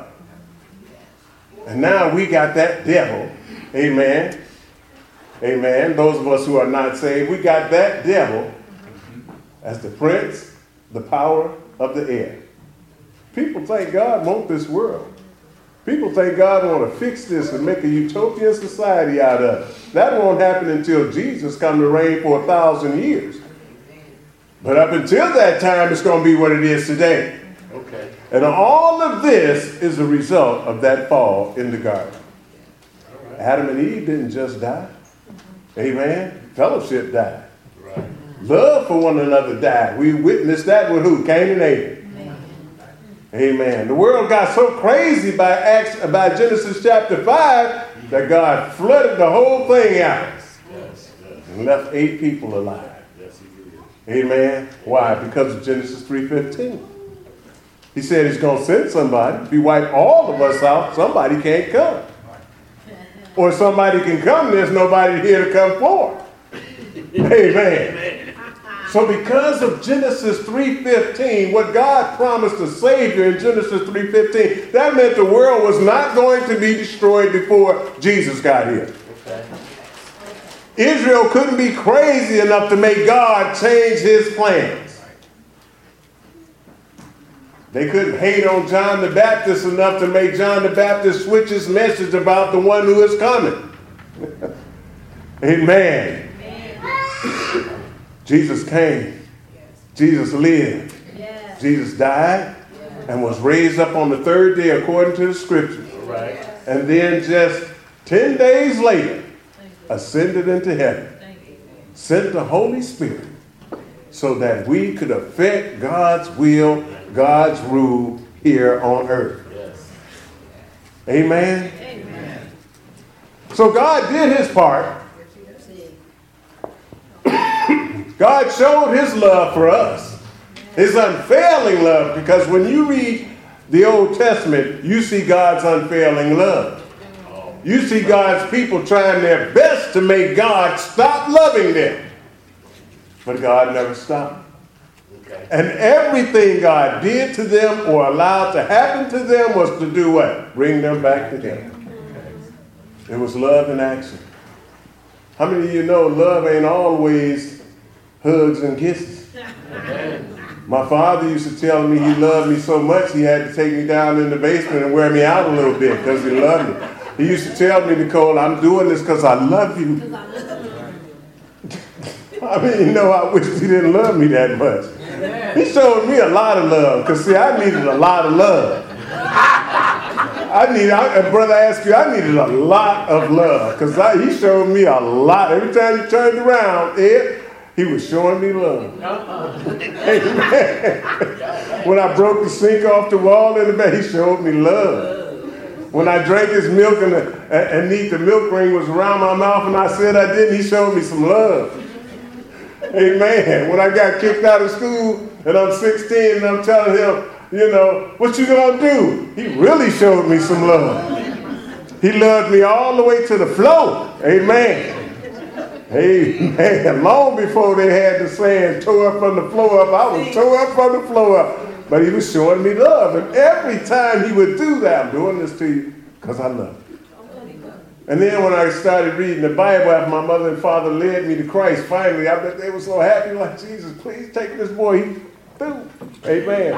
And now we got that devil, amen, amen, those of us who are not saved, we got that devil as the prince, the power of the air. People think God wants this world. People think God want to fix this and make a utopian society out of it. That won't happen until Jesus comes to reign for a thousand years. But up until that time, it's going to be what it is today. Okay. And all of this is a result of that fall in the garden. Right. Adam and Eve didn't just die. Amen. Fellowship died. Right. Love for one another died. We witnessed that with who? Cain and Abel. Amen. Amen. The world got so crazy by Acts, by Genesis chapter five that God flooded the whole thing out. Yes, yes. And left eight people alive. Yes, he did. Amen. Why? Because of Genesis three fifteen. He said he's going to send somebody. If he wipe all of us out, somebody can't come. Or somebody can come, there's nobody here to come for. Amen. So because of Genesis three fifteen, what God promised a Savior in Genesis three fifteen, that meant the world was not going to be destroyed before Jesus got here. Okay. Israel couldn't be crazy enough to make God change his plans. They couldn't hate on John the Baptist enough to make John the Baptist switch his message about the one who is coming. Amen. Amen. Jesus came. Jesus lived. Yes. Jesus died and was raised up on the third day according to the scriptures. Right. And then just ten days later, ascended into heaven. Sent the Holy Spirit so that we could affect God's will, God's rule here on earth. Yes. Amen? Amen. So God did his part. God showed his love for us. His unfailing love. Because when you read the Old Testament, you see God's unfailing love. You see God's people trying their best to make God stop loving them. But God never stopped. Okay. And everything God did to them or allowed to happen to them was to do what? Bring them back to him. Okay. It was love in action. How many of you know love ain't always hugs and kisses? Okay. My father used to tell me he loved me so much he had to take me down in the basement and wear me out a little bit because he loved me. He used to tell me, Nicole, I'm doing this because I love you. I mean, you know, I wish he didn't love me that much. He showed me a lot of love because, see, I needed a lot of love. I need, I, brother asked you, I needed a lot of love because he showed me a lot. Every time he turned around, Ed, he was showing me love. Amen. When I broke the sink off the wall in the bed, he showed me love. when I drank his milk and, the, and, and neat the milk ring was around my mouth and I said I didn't, he showed me some love. Amen. When I got kicked out of school and I'm sixteen and I'm telling him, you know, what you gonna do? He really showed me some love. He loved me all the way to the floor. Amen. Amen. Long before they had the saying, toe up from the floor up, I was toe up from the floor up. But he was showing me love. And every time he would do that, I'm doing this to you because I love you. And then when I started reading the Bible after my mother and father led me to Christ, finally, I bet they were so happy, like, Jesus, please take this boy. He's through. Amen.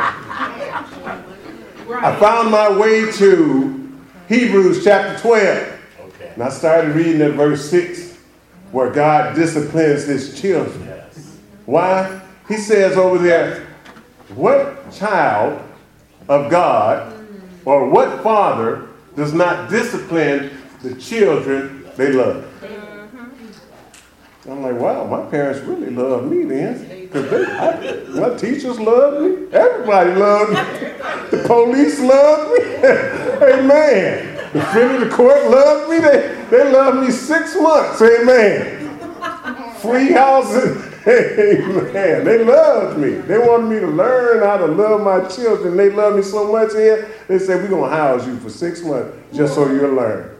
I found my way to Hebrews chapter twelve. Okay. And I started reading at verse six, where God disciplines his children. Yes. Why? He says over there, what child of God or what father does not discipline the children they love? I'm like, wow, my parents really love me then. Because they, I, my teachers love me. Everybody loved me. The police loved me. Amen. The friend of the court loved me. They, they loved me six months. Amen. Free houses. Amen. They loved me. They wanted me to learn how to love my children. They love me so much here. They said, we're going to house you for six months just so you'll learn.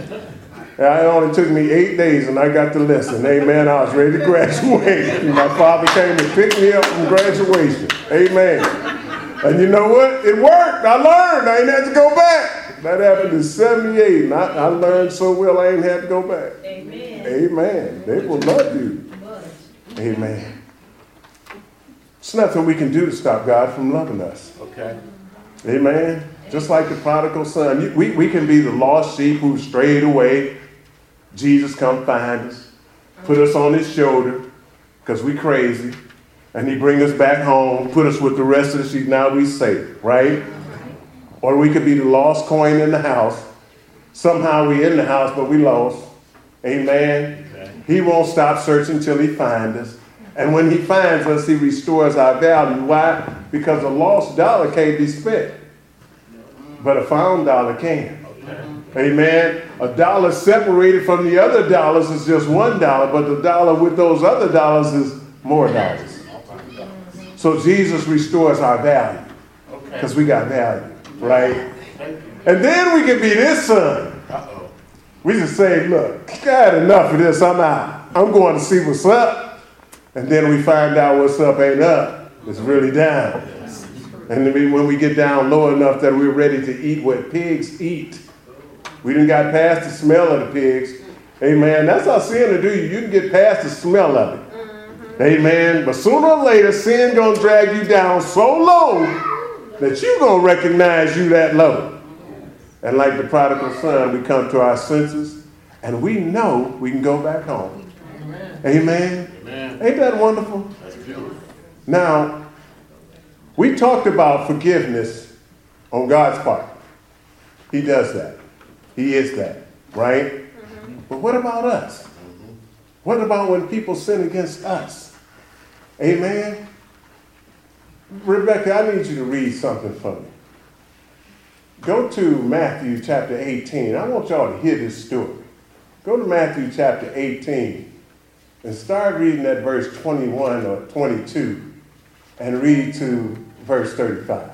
And it only took me eight days and I got the lesson. Amen. I was ready to graduate. My father came to pick me up from graduation. Amen. And you know what? It worked. I learned. I ain't had to go back. That happened in seventy-eight. And I, I learned so well I ain't had to go back. Amen. Amen. They will love you. Amen. There's nothing we can do to stop God from loving us. Okay. Amen. Just like the prodigal son. We, we can be the lost sheep who strayed away. Jesus come find us, put us on his shoulder because we crazy, and he bring us back home, put us with the rest of the sheep. Now we safe, right? Or we could be the lost coin in the house. Somehow we in the house, but we lost. Amen. Okay. He won't stop searching till he finds us. And when he finds us, he restores our value. Why? Because a lost dollar can't be spent, but a found dollar can. Amen. A dollar separated from the other dollars is just one dollar, but the dollar with those other dollars is more dollars. So Jesus restores our value because we got value, right? And then we can be this son. Uh-oh. We just say, look, I had enough of this. I'm out. I'm going to see what's up. And then we find out what's up ain't up. It's really down. And then when we get down low enough that we're ready to eat what pigs eat, we done got past the smell of the pigs. Amen. That's how sin will do you. You can get past the smell of it. Mm-hmm. Amen. But sooner or later, sin gonna drag you down so low that you gonna recognize you that low. And like the prodigal son, we come to our senses and we know we can go back home. Amen. Amen. Amen. Ain't that wonderful? That's beautiful. Now, we talked about forgiveness on God's part. He does that. He is that, right? Mm-hmm. But what about us? Mm-hmm. What about when people sin against us? Amen? Rebecca, I need you to read something for me. Go to Matthew chapter eighteen. I want y'all to hear this story. Go to Matthew chapter eighteen and start reading at verse twenty-one or twenty-two and read to verse thirty-five.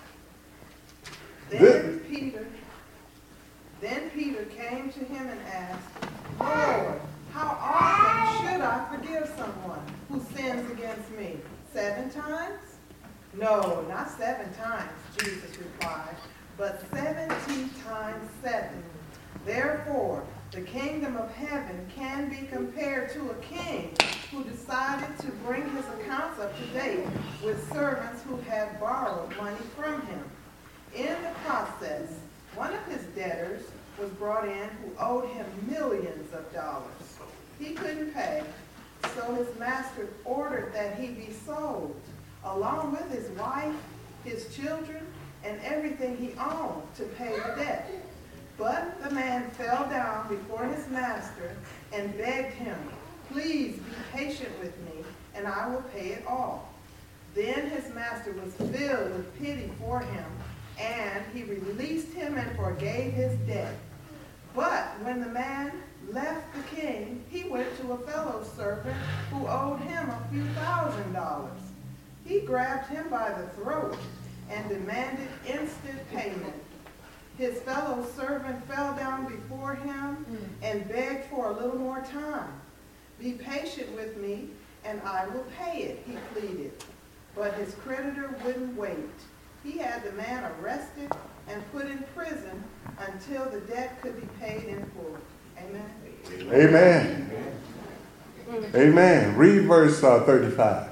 Then this, Peter Then Peter came to him and asked, Lord, how often should I forgive someone who sins against me? Seven times? No, not seven times, Jesus replied, but seventy times seven. Therefore, the kingdom of heaven can be compared to a king who decided to bring his accounts up to date with servants who had borrowed money from him. In the process, one of his debtors was brought in who owed him millions of dollars. He couldn't pay, so his master ordered that he be sold, along with his wife, his children, and everything he owned to pay the debt. But the man fell down before his master and begged him, please be patient with me, and I will pay it all. Then his master was filled with pity for him, and he released him and forgave his debt. But when the man left the king, he went to a fellow servant who owed him a few thousand dollars. He grabbed him by the throat and demanded instant payment. His fellow servant fell down before him and begged for a little more time. Be patient with me, and I will pay it, he pleaded. But his creditor wouldn't wait. He had the man arrested and put in prison until the debt could be paid in full. Amen. Amen. Amen. Read verse uh, thirty-five.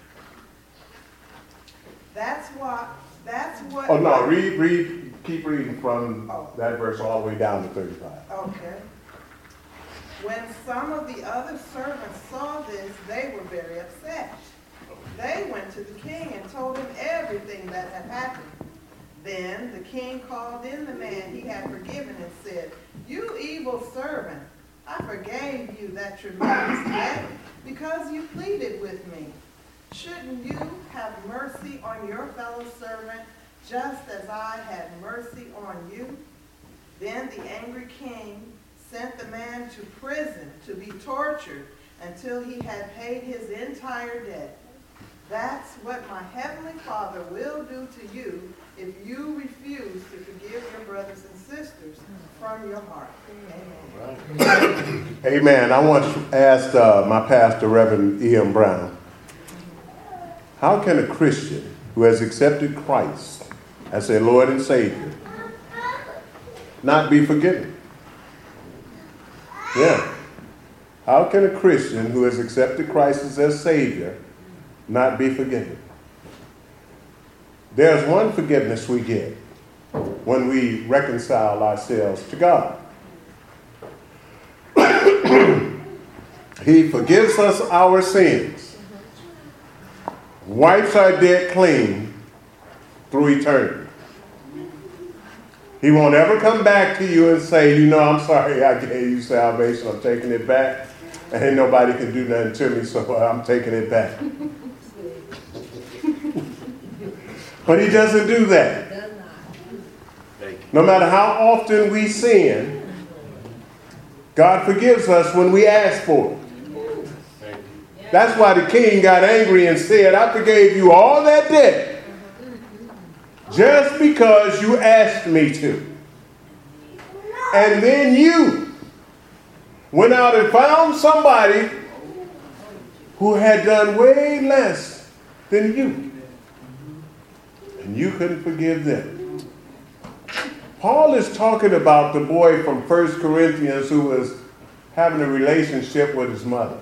That's what, that's what. Oh, no, read, read, keep reading from Oh. that verse all the way down to thirty-five. Okay. When some of the other servants saw this, they were very upset. They went to the king and told him everything that had happened. Then the king called in the man he had forgiven and said, "You evil servant, I forgave you that tremendous debt because you pleaded with me. Shouldn't you have mercy on your fellow servant just as I had mercy on you?" Then the angry king sent the man to prison to be tortured until he had paid his entire debt. That's what my heavenly Father will do to you if you refuse to forgive your brothers and sisters from your heart. Amen. Amen. I once asked uh, my pastor, Reverend E M Brown, how can a Christian who has accepted Christ as their Lord and Savior not be forgiven? Yeah. How can a Christian who has accepted Christ as their Savior not be forgiven? There's one forgiveness we get when we reconcile ourselves to God. He forgives us our sins, wipes our debt clean through eternity. He won't ever come back to you and say, you know, I'm sorry I gave you salvation, I'm taking it back, and ain't nobody can do nothing to me, so I'm taking it back. But he doesn't do that. No matter how often we sin, God forgives us when we ask for it. That's why the king got angry and said, I forgave you all that debt just because you asked me to. And then you went out and found somebody who had done way less than you. And you couldn't forgive them. Paul is talking about the boy from First Corinthians who was having a relationship with his mother.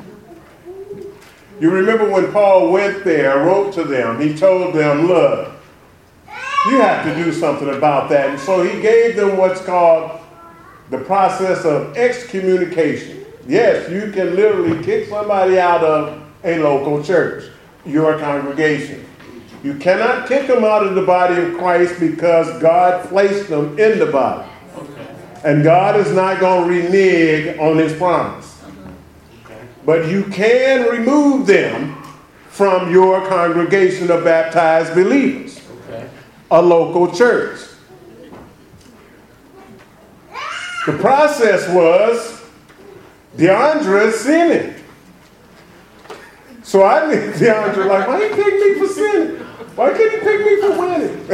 You remember when Paul went there and wrote to them, he told them, look, you have to do something about that. And so he gave them what's called the process of excommunication. Yes, you can literally kick somebody out of a local church, your congregation. You cannot kick them out of the body of Christ because God placed them in the body. And God is not going to renege on his promise. But you can remove them from your congregation of baptized believers, a local church. The process was DeAndre sinning. So I mean, DeAndre like, why you pick me for sinning? Why can't you pick me for winning?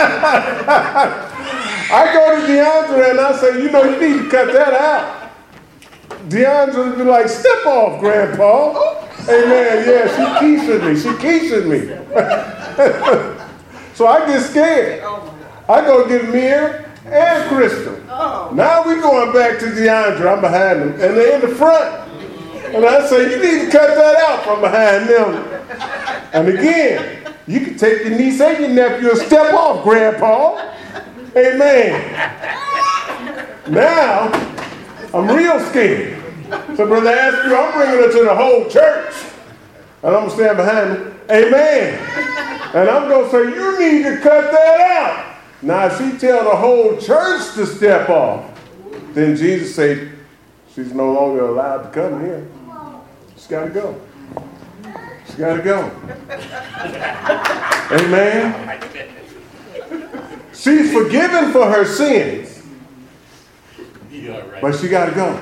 I go to DeAndre and I say, you know, you need to cut that out. DeAndre would be like, step off, Grandpa. Amen. Yeah, she keishaed me. She keishaed me. So I get scared. I go get Mir and Crystal. Now we going back to DeAndre. I'm behind them. And they're in the front. And I say, you need to cut that out from behind them. And again, you can take your niece and your nephew and step off, Grandpa. Amen. Now, I'm real scared. So Brother Askew, I'm bringing her to the whole church. And I'm going to stand behind them. Amen. And I'm going to say, you need to cut that out. Now, if she tell the whole church to step off, then Jesus said, she's no longer allowed to come here. She's got to go. She's got to go. Amen. She's forgiven for her sins, Yeah, right. but she got to go.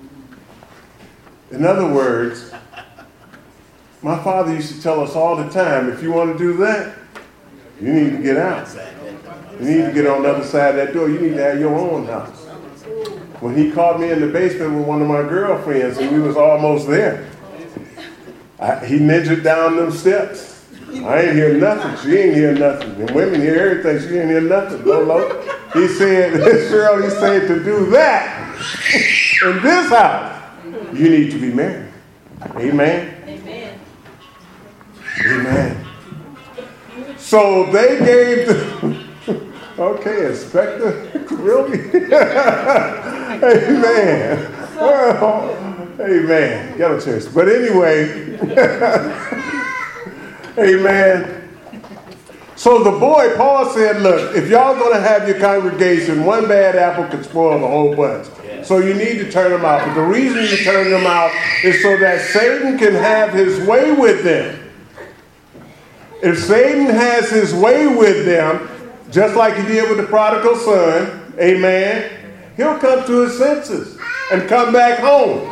In other words, my father used to tell us all the time, if you want to do that, you need to get out. You need to get on the other side of that door. You need to have your own house. When he caught me in the basement with one of my girlfriends and we was almost there, I, he ninja'd down them steps. I ain't hear nothing. She ain't hear nothing. And women hear everything. She ain't hear nothing. No, no. He said, Cheryl, he said to do that in this house, you need to be married. Amen. Amen. Amen. So they gave the, okay, Inspector, really? Amen. Well, amen. Get a chance. But anyway, amen. So the boy, Paul said, look, if y'all going to have your congregation, one bad apple could spoil the whole bunch. So you need to turn them out. But the reason you turn them out is so that Satan can have his way with them. If Satan has his way with them, just like he did with the prodigal son, amen, he'll come to his senses and come back home.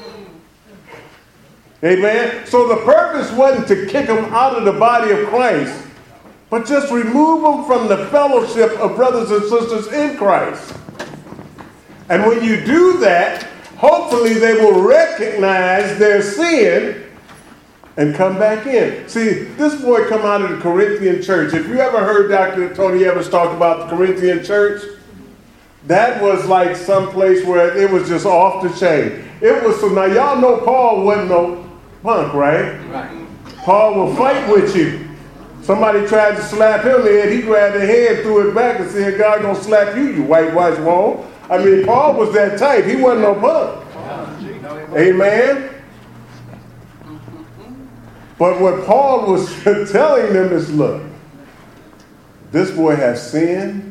Amen. So the purpose wasn't to kick them out of the body of Christ, but just remove them from the fellowship of brothers and sisters in Christ. And when you do that, hopefully they will recognize their sin and come back in. See, this boy come out of the Corinthian church. If you ever heard Doctor Tony Evans talk about the Corinthian church, that was like some place where it was just off the chain. It was so now y'all know Paul wasn't no punk, right? Right. Paul will fight with you. Somebody tried to slap him in the head, he grabbed the head, threw it back, and said, God gonna slap you, you whitewash wall. I mean, Paul was that type. He wasn't no punk. Amen. But what Paul was telling them is, look, this boy has sinned,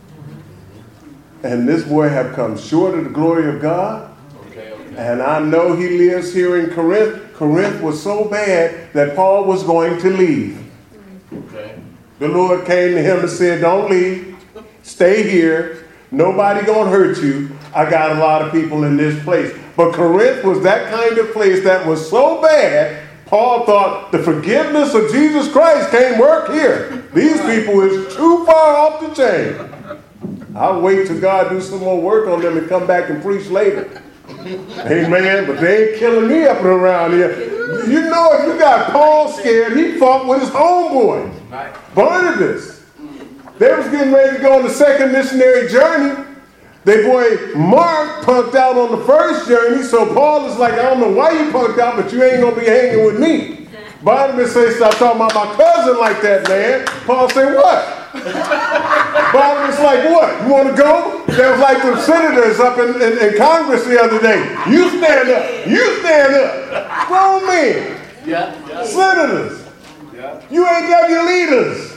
and this boy have come short of the glory of God. Okay, okay. And I know he lives here in Corinth. Corinth was so bad that Paul was going to leave. Okay. The Lord came to him and said, don't leave. Stay here. Nobody gonna hurt you. I got a lot of people in this place. But Corinth was that kind of place that was so bad, Paul thought the forgiveness of Jesus Christ can't work here. These people is too far off the chain. I'll wait till God do some more work on them and come back and preach later. Amen. But they ain't killing me up and around here. You know, if you got Paul scared, he fought with his homeboy, Barnabas. They was getting ready to go on the second missionary journey. Their boy Mark punked out on the first journey, so Paul is like, I don't know why you punked out, but you ain't going to be hanging with me. Barnabas says, stop talking about my cousin like that, man. Paul said, what? Barnabas like, what? You want to go? There was like some senators up in, in, in Congress the other day. You stand up. You stand up. Grown men. Yeah, yeah. Senators. Yeah. U A W leaders.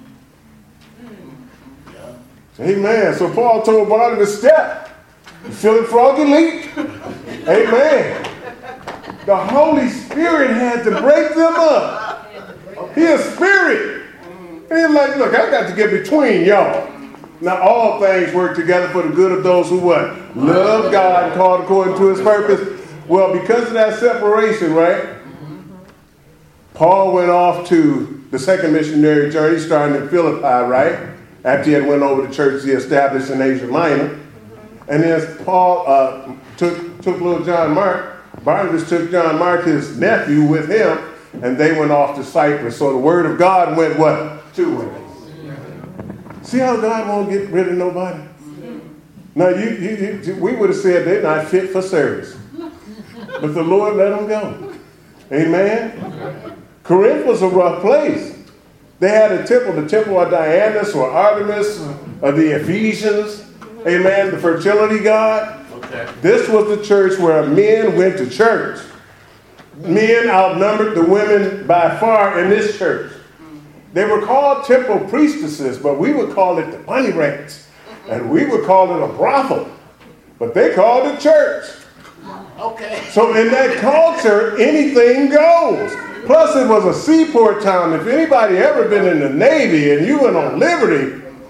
Amen. So Paul told Barnabas, step. You feeling froggy, Lee? Amen. The Holy Spirit had to break them up. He a spirit. He's like, look, I got to get between y'all. Now all things work together for the good of those who what? Love God and called according to his purpose. Well, because of that separation, right? Paul went off to the second missionary journey starting in Philippi, right? After he had went over the church he established in Asia Minor. And then Paul uh, took, took little John Mark. Barnabas took John Mark, his nephew, with him, and they went off to Cyprus. So the word of God went what? To him. See how God won't get rid of nobody? Now, you, you, you, we would have said they're not fit for service. But the Lord let them go. Amen? Corinth was a rough place. They had a temple, the temple of Diana or Artemis of the Ephesians. Amen. The fertility god. Okay. This was the church where men went to church. Men outnumbered the women by far in this church. They were called temple priestesses, but we would call it the bunny ranch. And we would call it a brothel. But they called it church. Okay. So in that culture, anything goes. Plus, it was a seaport town. If anybody ever been in the Navy and you went on Liberty,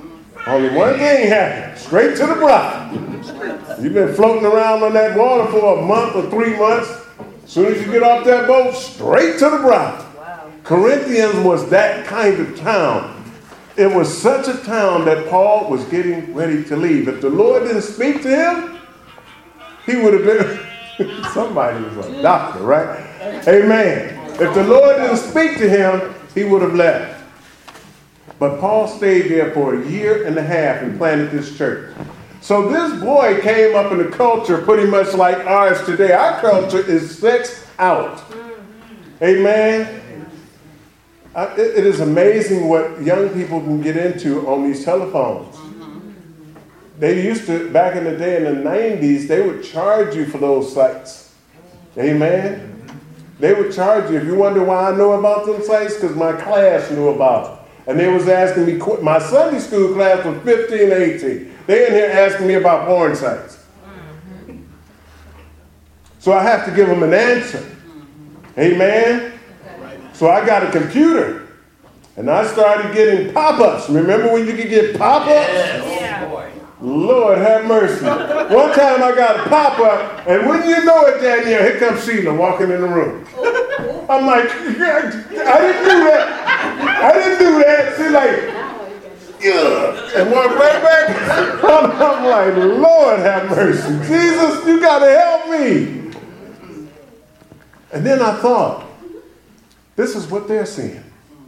Only one thing happened. Straight to the brothel. You've been floating around on that water for a month or three months. As soon as you get off that boat, straight to the brothel. Wow. Corinthians was that kind of town. It was such a town that Paul was getting ready to leave. If the Lord didn't speak to him, he would have been, somebody was a doctor, right? Amen. If the Lord didn't speak to him, he would have left. But Paul stayed there for a year and a half and planted this church. So this boy came up in a culture pretty much like ours today. Our culture is sex out. Amen. I, it, it is amazing what young people can get into on these telephones. They used to, back in the day in the nineties, they would charge you for those sites. Amen. They would charge you. If you wonder why I know about them sites, because my class knew about them. And they was asking me, my Sunday school class was fifteen, eighteen. They in here asking me about porn sites. So I have to give them an answer. Amen. So I got a computer, and I started getting pop-ups. Remember when you could get pop-ups? Yeah. Lord have mercy. One time I got a pop-up, and when you know it, Danielle, here comes Sheila walking in the room. I'm like, I didn't do that. I didn't do that. She's like, yeah, and walked right back. I'm like, Lord have mercy. Jesus, you got to help me. And then I thought, this is what they're seeing.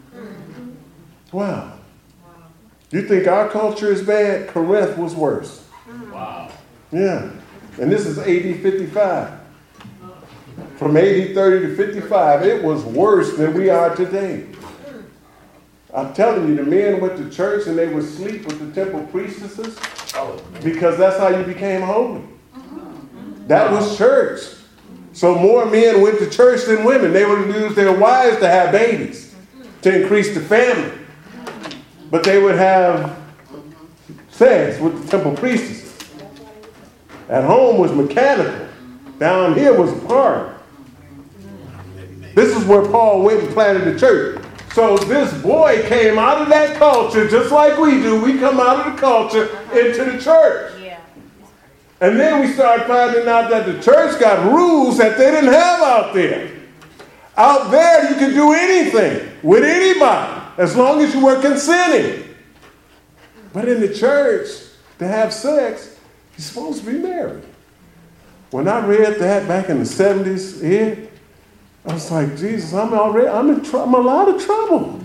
Wow. You think our culture is bad? Corinth was worse. Wow. Yeah. And this is A D fifty-five. From A D thirty to fifty-five, it was worse than we are today. I'm telling you, the men went to church and they would sleep with the temple priestesses because that's how you became holy. That was church. So more men went to church than women. They would use their wives to have babies, to increase the family. But they would have sex with the temple priestesses. At home was mechanical. Down here was a party. This is where Paul went and planted the church. So this boy came out of that culture just like we do. We come out of the culture into the church. And then we start finding out that the church got rules that they didn't have out there. Out there, you can do anything with anybody as long as you were consenting. But in the church, to have sex, you're supposed to be married. When I read that back in the seventies, yeah, I was like, Jesus, I'm already, I'm in, tr- I'm in a lot of trouble.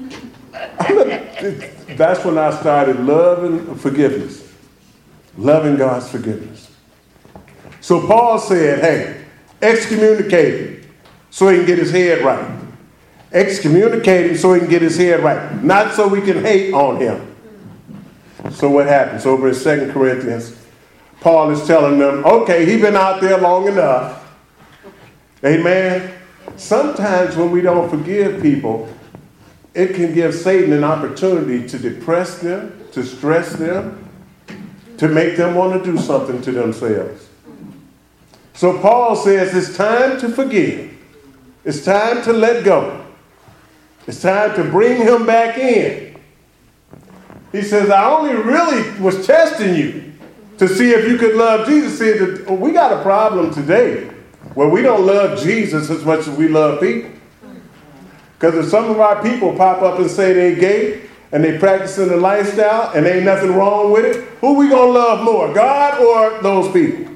That's when I started loving forgiveness. Loving God's forgiveness. So Paul said, hey, excommunicate him so he can get his head right. Excommunicate him so he can get his head right. Not so we can hate on him. So what happens? Over in Second Corinthians, Paul is telling them, okay, he's been out there long enough. Amen. Sometimes when we don't forgive people, it can give Satan an opportunity to depress them, to stress them, to make them want to do something to themselves. So Paul says it's time to forgive. It's time to let go. It's time to bring him back in. He says, I only really was testing you to see if you could love Jesus. See, that we got a problem today where we don't love Jesus as much as we love people. Because if some of our people pop up and say they're gay, and they practicing the lifestyle, and ain't nothing wrong with it, who we gonna love more, God or those people?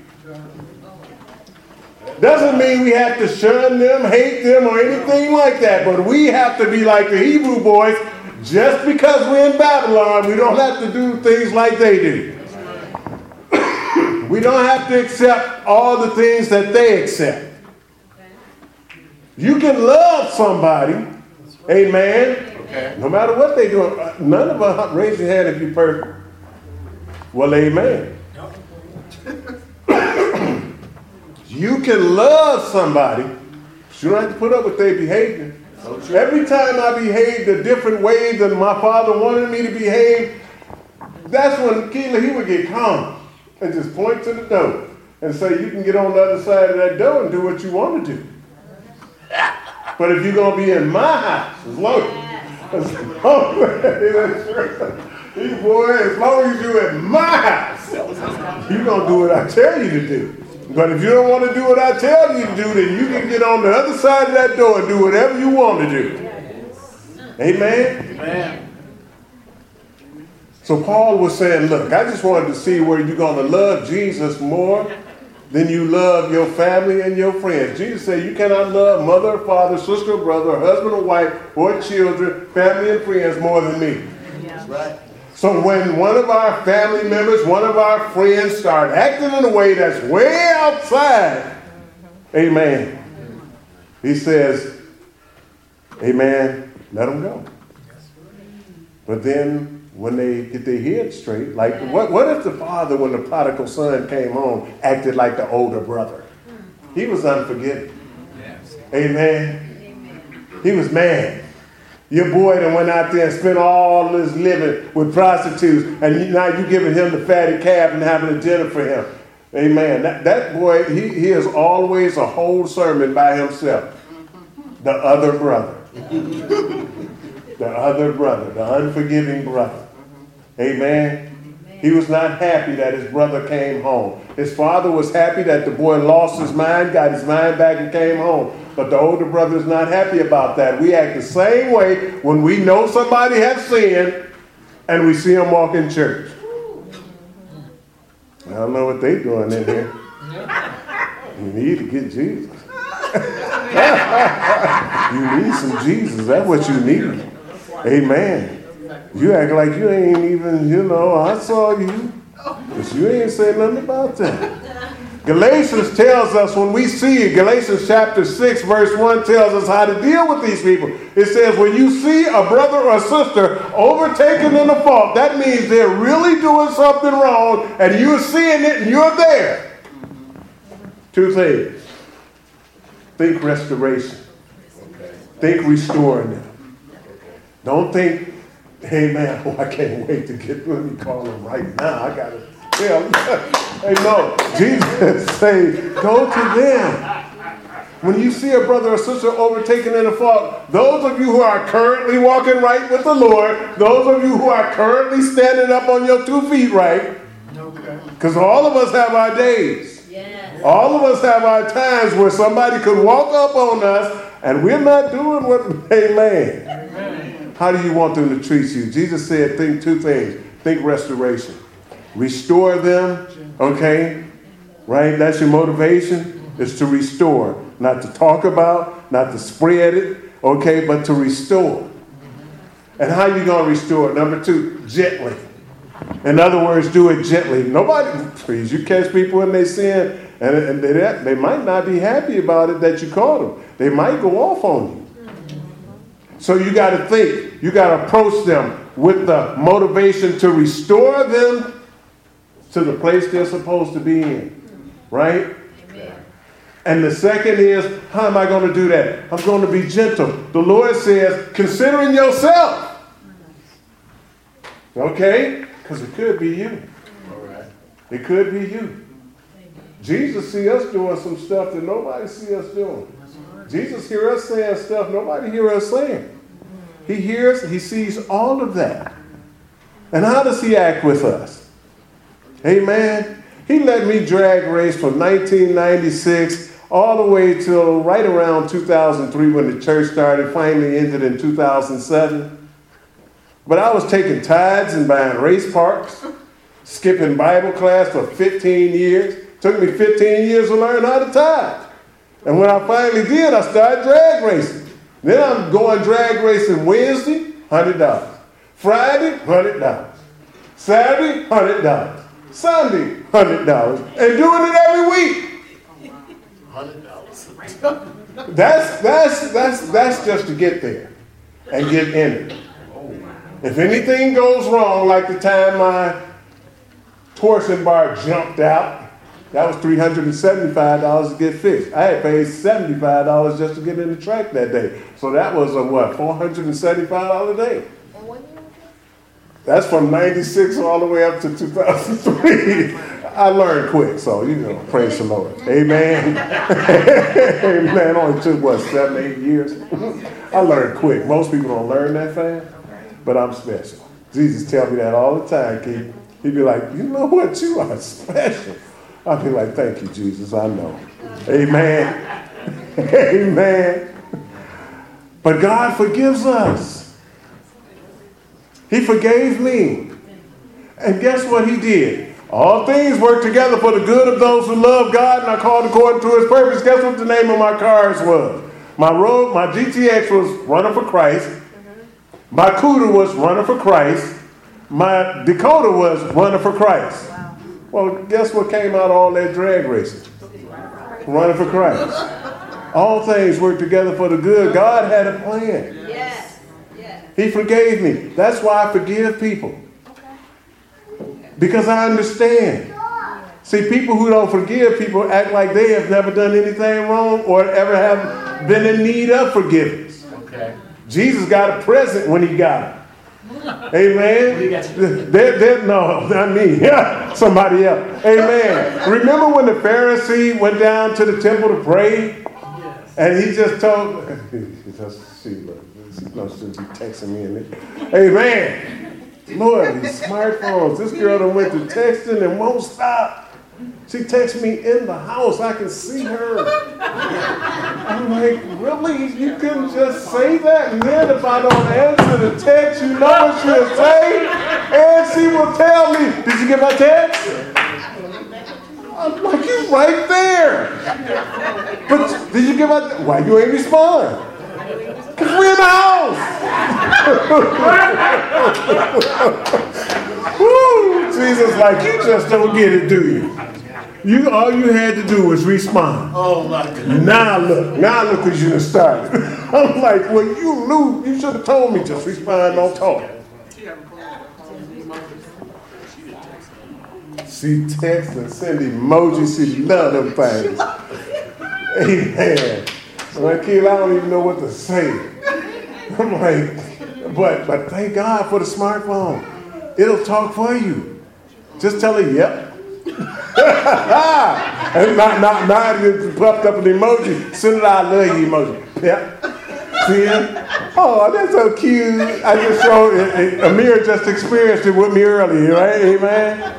Doesn't mean we have to shun them, hate them, or anything like that, but we have to be like the Hebrew boys. Just because we're in Babylon, we don't have to do things like they do. We don't have to accept all the things that they accept. You can love somebody, amen, okay, no matter what they do. None of us, raise your hand if you're perfect. Well, amen. You can love somebody, but you don't have to put up with their behavior. Every time I behaved a different way than my father wanted me to behave, that's when Keela, he would get calm and just point to the door and say, you can get on the other side of that door and do what you want to do. But if you're going to be in my house, as long as, as, long You boy, as long as you in my house, you're going to do what I tell you to do. But if you don't want to do what I tell you to do, then you can get on the other side of that door and do whatever you want to do. Amen? Amen. So Paul was saying, look, I just wanted to see where you're going to love Jesus more than you love your family and your friends. Jesus said you cannot love mother, father, sister, brother, husband or wife, or children, family and friends more than me. That's right. So when one of our family members, one of our friends start acting in a way that's way outside, amen, he says, amen, let them go. But then when they get their head straight, like what, what if the father, when the prodigal son came home, acted like the older brother? He was unforgiving. Yes. Amen. He was mad. Your boy that went out there and spent all his living with prostitutes, and you, now you giving him the fatted calf and having a dinner for him. Amen. That, that boy, he, he is always a whole sermon by himself. The other brother. The other brother, the unforgiving brother. Amen. He was not happy that his brother came home. His father was happy that the boy lost his mind, got his mind back, and came home. But the older brother is not happy about that. We act the same way when we know somebody has sinned and we see them walk in church. I don't know what they're doing in here. You need to get Jesus. You need some Jesus. That's what you need. Amen. You act like you ain't even, you know, I saw you. But you ain't saying nothing about that. Galatians tells us when we see it, Galatians chapter six, verse one tells us how to deal with these people. It says, when you see a brother or sister overtaken in a fault, that means they're really doing something wrong, and you're seeing it and you're there. Two things. Think restoration. Think restoring them. Don't think, hey man, oh, I can't wait to get, let me call him right now. I got to tell him. Hey, no, Jesus say, go to them. When you see a brother or sister overtaken in a fault, those of you who are currently walking right with the Lord, those of you who are currently standing up on your two feet right, because all of us have our days. Yes. All of us have our times where somebody could walk up on us and we're not doing what, amen. Amen. How do you want them to treat you? Jesus said, think two things. Think restoration. Restore them, okay? Right? That's your motivation, is to restore. Not to talk about, not to spread it, okay? But to restore. And how you going to restore it? Number two, gently. In other words, do it gently. Nobody, please, you catch people when they sin, and, and they, they might not be happy about it that you caught them. They might go off on you. So you got to think. You got to approach them with the motivation to restore them to the place they're supposed to be in. Right? Amen. And the second is, how am I going to do that? I'm going to be gentle. The Lord says, considering yourself. Okay? Because it could be you. All right. It could be you. Jesus see us doing some stuff that nobody see us doing. Jesus hear us saying stuff nobody hear us saying. He hears, he sees all of that. And how does he act with us? Amen. He let me drag race from nineteen ninety-six all the way till right around two thousand three when the church started, finally ended in two thousand seven. But I was taking tithes and buying race parks, skipping Bible class for fifteen years. Took me fifteen years to learn how to tithe. And when I finally did, I started drag racing. Then I'm going drag racing Wednesday, one hundred dollars. Friday, one hundred dollars. Saturday, one hundred dollars. Sunday, one hundred dollars. And doing it every week. one hundred dollars. That's, that's, that's, that's just to get there and get in it. If anything goes wrong, like the time my torsion bar jumped out, that was three hundred seventy-five dollars to get fixed. I had paid seventy-five dollars just to get in the track that day. So that was a what, four hundred seventy-five dollars a day. That's from ninety-six all the way up to two thousand three. I learned quick, so, you know, praise the Lord. Amen. Amen. Only took, what, seven, eight years? I learned quick. Most people don't learn that fast, but I'm special. Jesus tell me that all the time, Keith. He'd be like, you know what? You are special. I'd be like, thank you, Jesus. I know. Amen. Amen. But God forgives us. He forgave me. And guess what he did? All things work together for the good of those who love God and are called according to his purpose. Guess what the name of my cars was? My road, my G T X was Runner for Christ. My Cuda was Runner for Christ. My Dakota was Runner for Christ. Wow. Well, guess what came out of all that drag racing? Runner for Christ. All things work together for the good. God had a plan. Yes. Yes. He forgave me. That's why I forgive people. Because I understand. See, people who don't forgive people act like they have never done anything wrong or ever have been in need of forgiveness. Okay. Jesus got a present when he got it. Amen. They're, they're, no, not me. Somebody else. Amen. Remember when the Pharisee went down to the temple to pray? And he just told, she must be texting me in it. Amen. Lord, these smartphones. This girl done went to texting and won't stop. She texts me in the house. I can see her. I'm like, really? You couldn't just say that? And then if I don't answer the text, you know what she'll say? And she will tell me, did you get my text? I'm like, you right there. But did you get my text? Why you ain't respond? Because we're in the house. Woo! Jesus like, you just don't get it, do you? You all you had to do was respond. Oh my goodness. Now look, now look what you done started. I'm like, well, you knew, you should have told me just respond, don't talk. She texts and send emojis, she love them things. Amen. I'm like, kid, I don't even know what to say. I'm like, but but thank God for the smartphone. It'll talk for you. Just tell her, yep. And not, not, not it popped up an emoji. Send it out, I love you emoji. Yep. See it? Oh, that's so cute. I just showed it. Amir just experienced it with me earlier, right? Amen.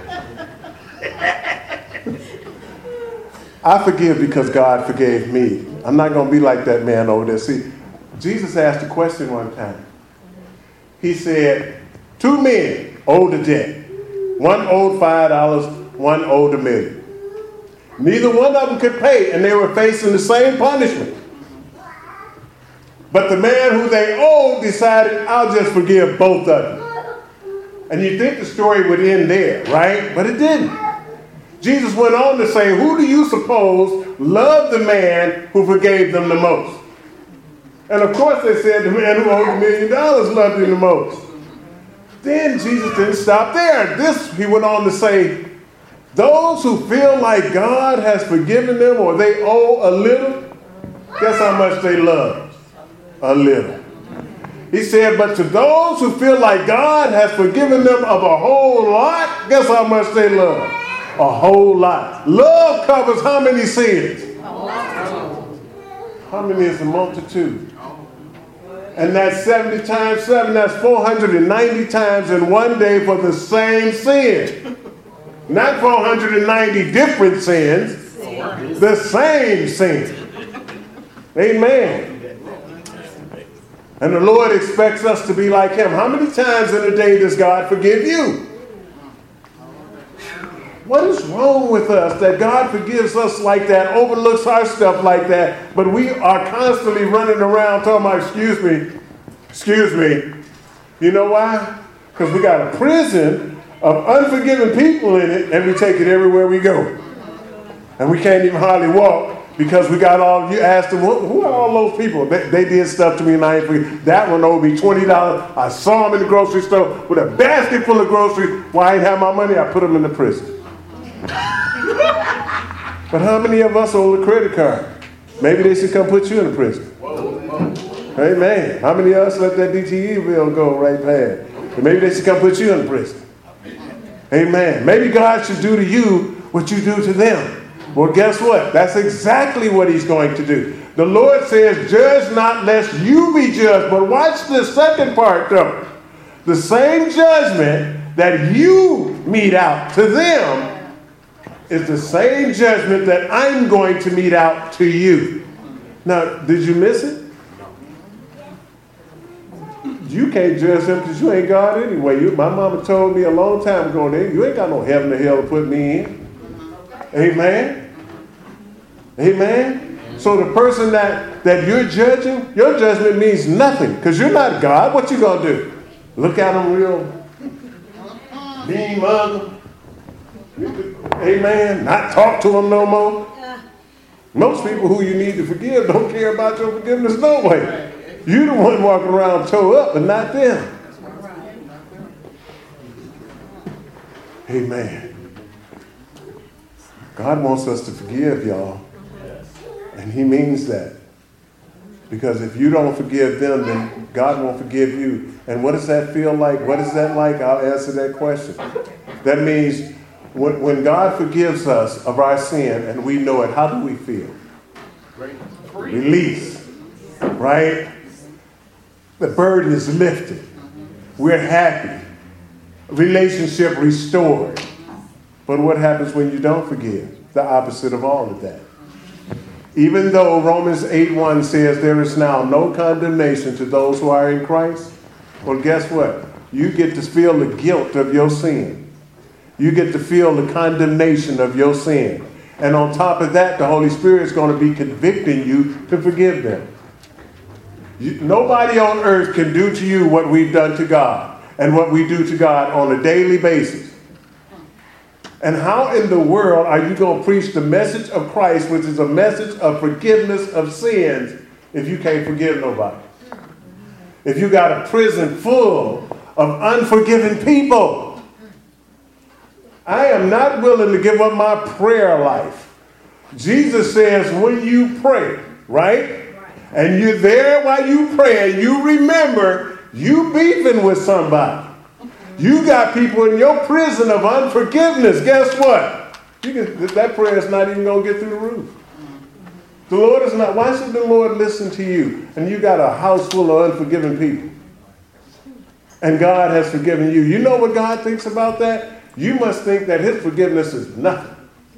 I forgive because God forgave me. I'm not going to be like that man over there. See, Jesus asked a question one time. He said, two men owed a debt. One owed five dollars, one owed a million. Neither one of them could pay, and they were facing the same punishment. But the man who they owed decided, I'll just forgive both of them. And you think the story would end there, right? But it didn't. Jesus went on to say, who do you suppose loved the man who forgave them the most? And of course they said the man who owed a million dollars loved him the most. Then Jesus didn't stop there. This, he went on to say, those who feel like God has forgiven them or they owe a little, guess how much they love? A little. He said, but to those who feel like God has forgiven them of a whole lot, guess how much they love? A whole lot. Love covers how many sins? How many is the multitude? And that's seventy times seven, that's four hundred ninety times in one day for the same sin. Not four hundred ninety different sins, the same sin. Amen. And the Lord expects us to be like him. How many times in a day does God forgive you? What is wrong with us that God forgives us like that, overlooks our stuff like that, but we are constantly running around talking about, excuse me, excuse me. You know why? Because we got a prison of unforgiving people in it, and we take it everywhere we go. And we can't even hardly walk because we got all, you asked them, who are all those people? They, they did stuff to me and I ain't forget. That one owed me twenty dollars. I saw him in the grocery store with a basket full of groceries. Why I ain't have my money? I put him in the prison. But how many of us own a credit card? Maybe they should come put you in the prison. Amen. How many of us let that D T E bill go right past? But maybe they should come put you in the prison. Amen. Maybe God should do to you what you do to them. Well, guess what? That's exactly what he's going to do. The Lord says, judge not lest you be judged. But watch the second part though. The same judgment that you mete out to them is the same judgment that I'm going to mete out to you. Now, did you miss it? You can't judge them because you ain't God anyway. You, my mama told me a long time ago, you ain't got no heaven or hell to put me in. Amen? Amen? So the person that, that you're judging, your judgment means nothing because you're not God. What you going to do? Look at them real mean mother. Amen? Not talk to them no more. Most people who you need to forgive don't care about your forgiveness no way. You the one walking around toe up, but not them. Amen. God wants us to forgive, y'all. And he means that. Because if you don't forgive them, then God won't forgive you. And what does that feel like? What is that like? I'll answer that question. That means when, when God forgives us of our sin and we know it, how do we feel? Release. Right? The burden is lifted. We're happy. Relationship restored. But what happens when you don't forgive? The opposite of all of that. Even though Romans eight one says there is now no condemnation to those who are in Christ, well, guess what? You get to feel the guilt of your sin. You get to feel the condemnation of your sin. And on top of that, the Holy Spirit is going to be convicting you to forgive them. You, nobody on earth can do to you what we've done to God and what we do to God on a daily basis. And how in the world are you going to preach the message of Christ, which is a message of forgiveness of sins, if you can't forgive nobody? If you got a prison full of unforgiven people? I am not willing to give up my prayer life. Jesus says when you pray, right? And you're there while you pray and you remember you beefing with somebody. You got people in your prison of unforgiveness. Guess what? You can, that prayer is not even going to get through the roof. The Lord is not. Why should the Lord listen to you? And you got a house full of unforgiven people. And God has forgiven you. You know what God thinks about that? You must think that his forgiveness is nothing.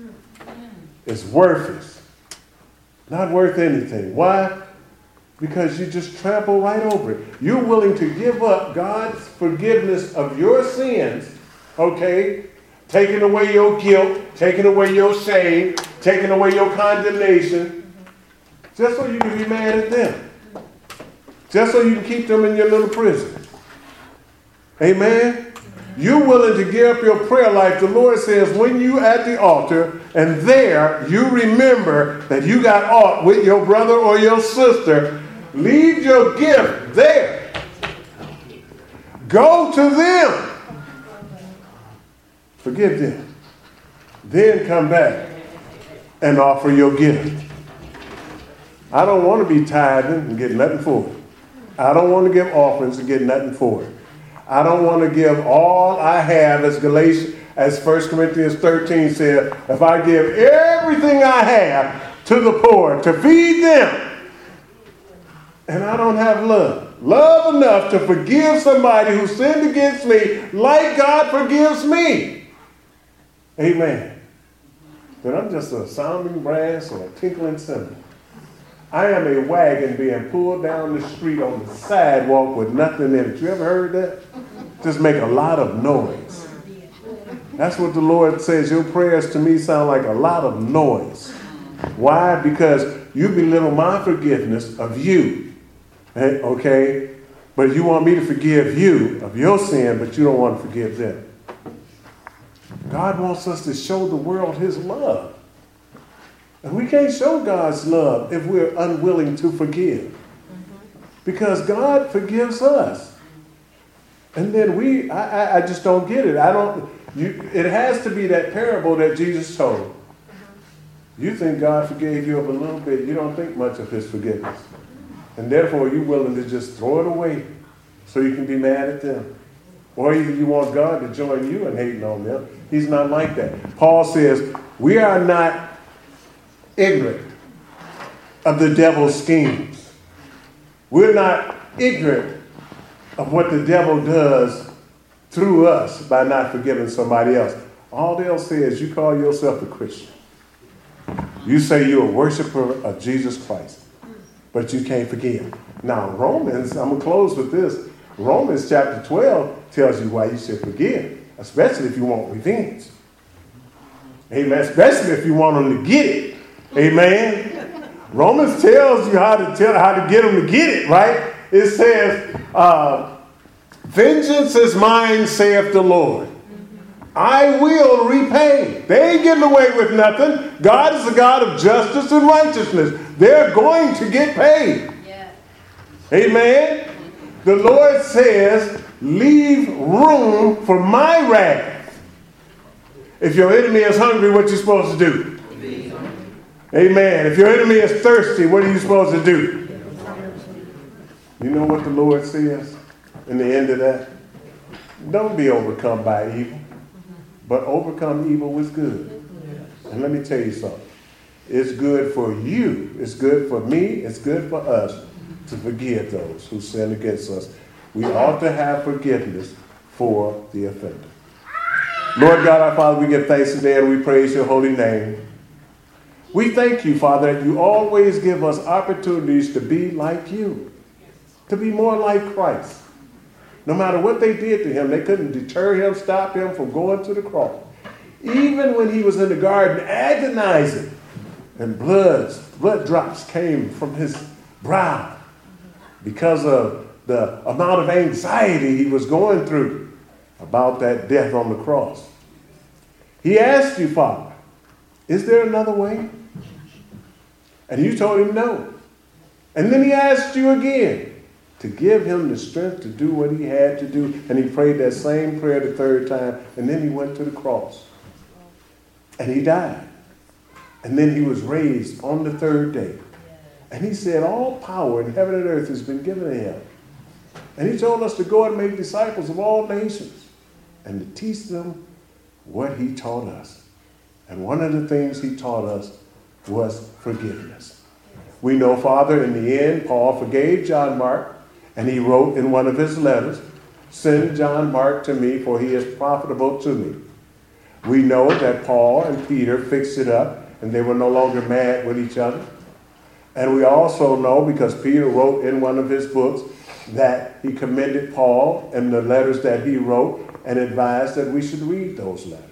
It's worthless. Not worth anything. Why? Because you just trample right over it. You're willing to give up God's forgiveness of your sins, okay? Taking away your guilt, taking away your shame, taking away your condemnation, just so you can be mad at them. Just so you can keep them in your little prison. Amen? You're willing to give up your prayer life. The Lord says when you at the altar and there you remember that you got aught with your brother or your sister, leave your gift there. Go to them. Forgive them. Then come back and offer your gift. I don't want to be tithing and get nothing for it. I don't want to give offerings and get nothing for it. I don't want to give all I have, as Galatians, as First Corinthians thirteen said, if I give everything I have to the poor to feed them, and I don't have love, love enough to forgive somebody who sinned against me like God forgives me. Amen. Then I'm just a sounding brass or a tinkling cymbal. I am a wagon being pulled down the street on the sidewalk with nothing in it. You ever heard that? Just make a lot of noise. That's what the Lord says. Your prayers to me sound like a lot of noise. Why? Because you belittle my forgiveness of you. Okay? But you want me to forgive you of your sin, but you don't want to forgive them. God wants us to show the world his love. And we can't show God's love if we're unwilling to forgive. Because God forgives us. And then we, I, I, I just don't get it. I don't, you, it has to be that parable that Jesus told. You think God forgave you of a little bit. You don't think much of his forgiveness. And therefore you're willing to just throw it away so you can be mad at them. Or either you want God to join you in hating on them. He's not like that. Paul says, we are not ignorant of the devil's schemes. We're not ignorant of what the devil does through us by not forgiving somebody else. All they'll say is, you call yourself a Christian. You say you're a worshiper of Jesus Christ, but you can't forgive. Now, Romans, I'm going to close with this. Romans chapter twelve tells you why you should forgive, especially if you want revenge. Amen. Especially if you want them to get it. Amen. Romans tells you how to tell how to get them to get it, right? It says, uh, vengeance is mine, saith the Lord. I will repay. They ain't getting away with nothing. God is a God of justice and righteousness. They're going to get paid. Yeah. Amen. The Lord says, leave room for my wrath. If your enemy is hungry, what you supposed to do? Amen. If your enemy is thirsty, what are you supposed to do? You know what the Lord says in the end of that? Don't be overcome by evil, but overcome evil with good. And let me tell you something. It's good for you. It's good for me. It's good for us to forgive those who sin against us. We ought to have forgiveness for the offender. Lord God, our Father, we give thanks today and we praise your holy name. We thank you, Father, that you always give us opportunities to be like you, to be more like Christ. No matter what they did to him, they couldn't deter him, stop him from going to the cross. Even when he was in the garden agonizing, and blood, blood drops came from his brow because of the amount of anxiety he was going through about that death on the cross. He asked you, Father, is there another way? And you told him no. And then he asked you again to give him the strength to do what he had to do. And he prayed that same prayer the third time. And then he went to the cross. And he died. And then he was raised on the third day. And he said, all power in heaven and earth has been given to him. And he told us to go and make disciples of all nations and to teach them what he taught us. And one of the things he taught us was forgiveness. We know, Father, in the end, Paul forgave John Mark, and he wrote in one of his letters, send John Mark to me, for he is profitable to me. We know that Paul and Peter fixed it up, and they were no longer mad with each other. And we also know, because Peter wrote in one of his books, that he commended Paul and the letters that he wrote and advised that we should read those letters.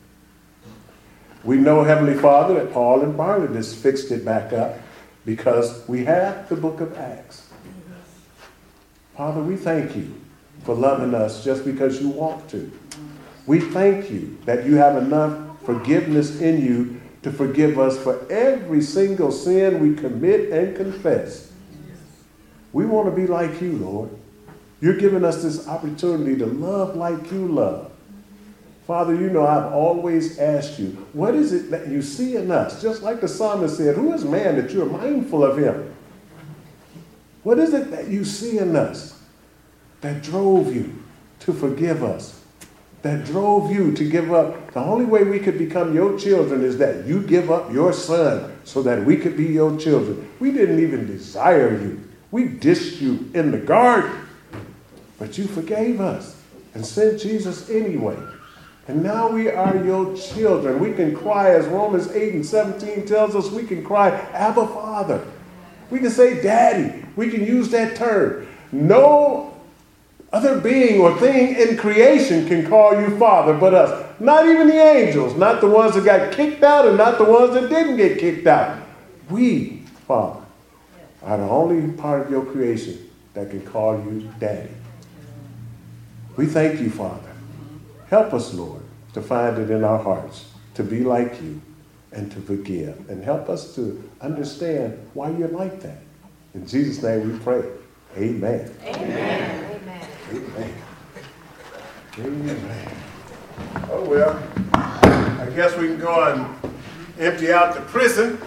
We know, Heavenly Father, that Paul and Barnabas fixed it back up because we have the book of Acts. Father, we thank you for loving us just because you want to. We thank you that you have enough forgiveness in you to forgive us for every single sin we commit and confess. We want to be like you, Lord. You're giving us this opportunity to love like you love. Father, you know I've always asked you, what is it that you see in us? Just like the psalmist said, who is man that you're mindful of him? What is it that you see in us that drove you to forgive us? That drove you to give up? The only way we could become your children is that you give up your son so that we could be your children. We didn't even desire you. We dissed you in the garden. But you forgave us and sent Jesus anyway. And now we are your children. We can cry, as Romans eight and seventeen tells us, we can cry, Abba, Father. We can say, Daddy. We can use that term. No other being or thing in creation can call you Father but us. Not even the angels. Not the ones that got kicked out and not the ones that didn't get kicked out. We, Father, are the only part of your creation that can call you Daddy. We thank you, Father. Help us, Lord, to find it in our hearts to be like you and to forgive. And help us to understand why you're like that. In Jesus' name we pray. Amen. Amen. Amen. Amen. Amen. Oh, well, I guess we can go and empty out the prison.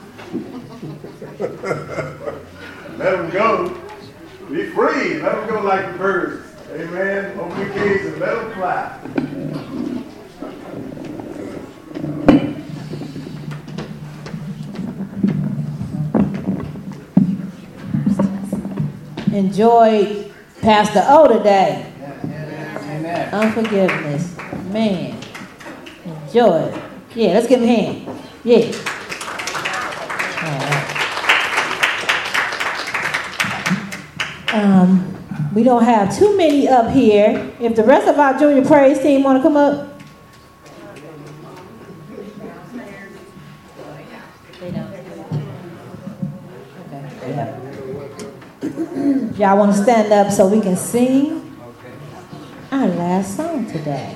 Let them go. Be free. Let them go like birds. Amen. Open your keys and let them fly. Enjoy Pastor O today. Amen. Unforgiveness. Man. Enjoy it. Yeah, let's give him a hand. Yeah. All right. Um, we don't have too many up here. If the rest of our junior praise team want to come up. They don't. Okay. Yeah. Y'all want to stand up so we can sing our last song today.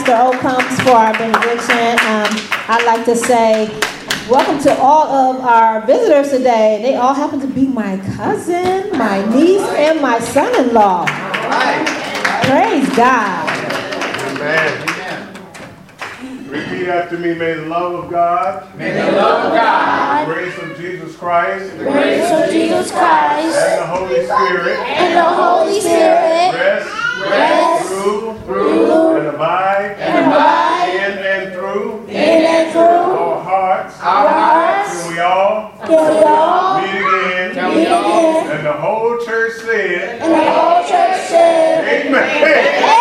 Pastor O comes for our benediction, um, I'd like to say welcome to all of our visitors today. They all happen to be my cousin, my niece, and my son-in-law. Praise God. Amen. Repeat after me. May the love of God, May the love of God, the grace of Jesus Christ, the grace of Jesus Christ, and the Holy Spirit and the Holy Spirit rest, rest through, through, and abide, and abide in and through, in and through our hearts, our hearts, till we all till we all meet again, meet again. and the whole church said, And the whole church said, Amen.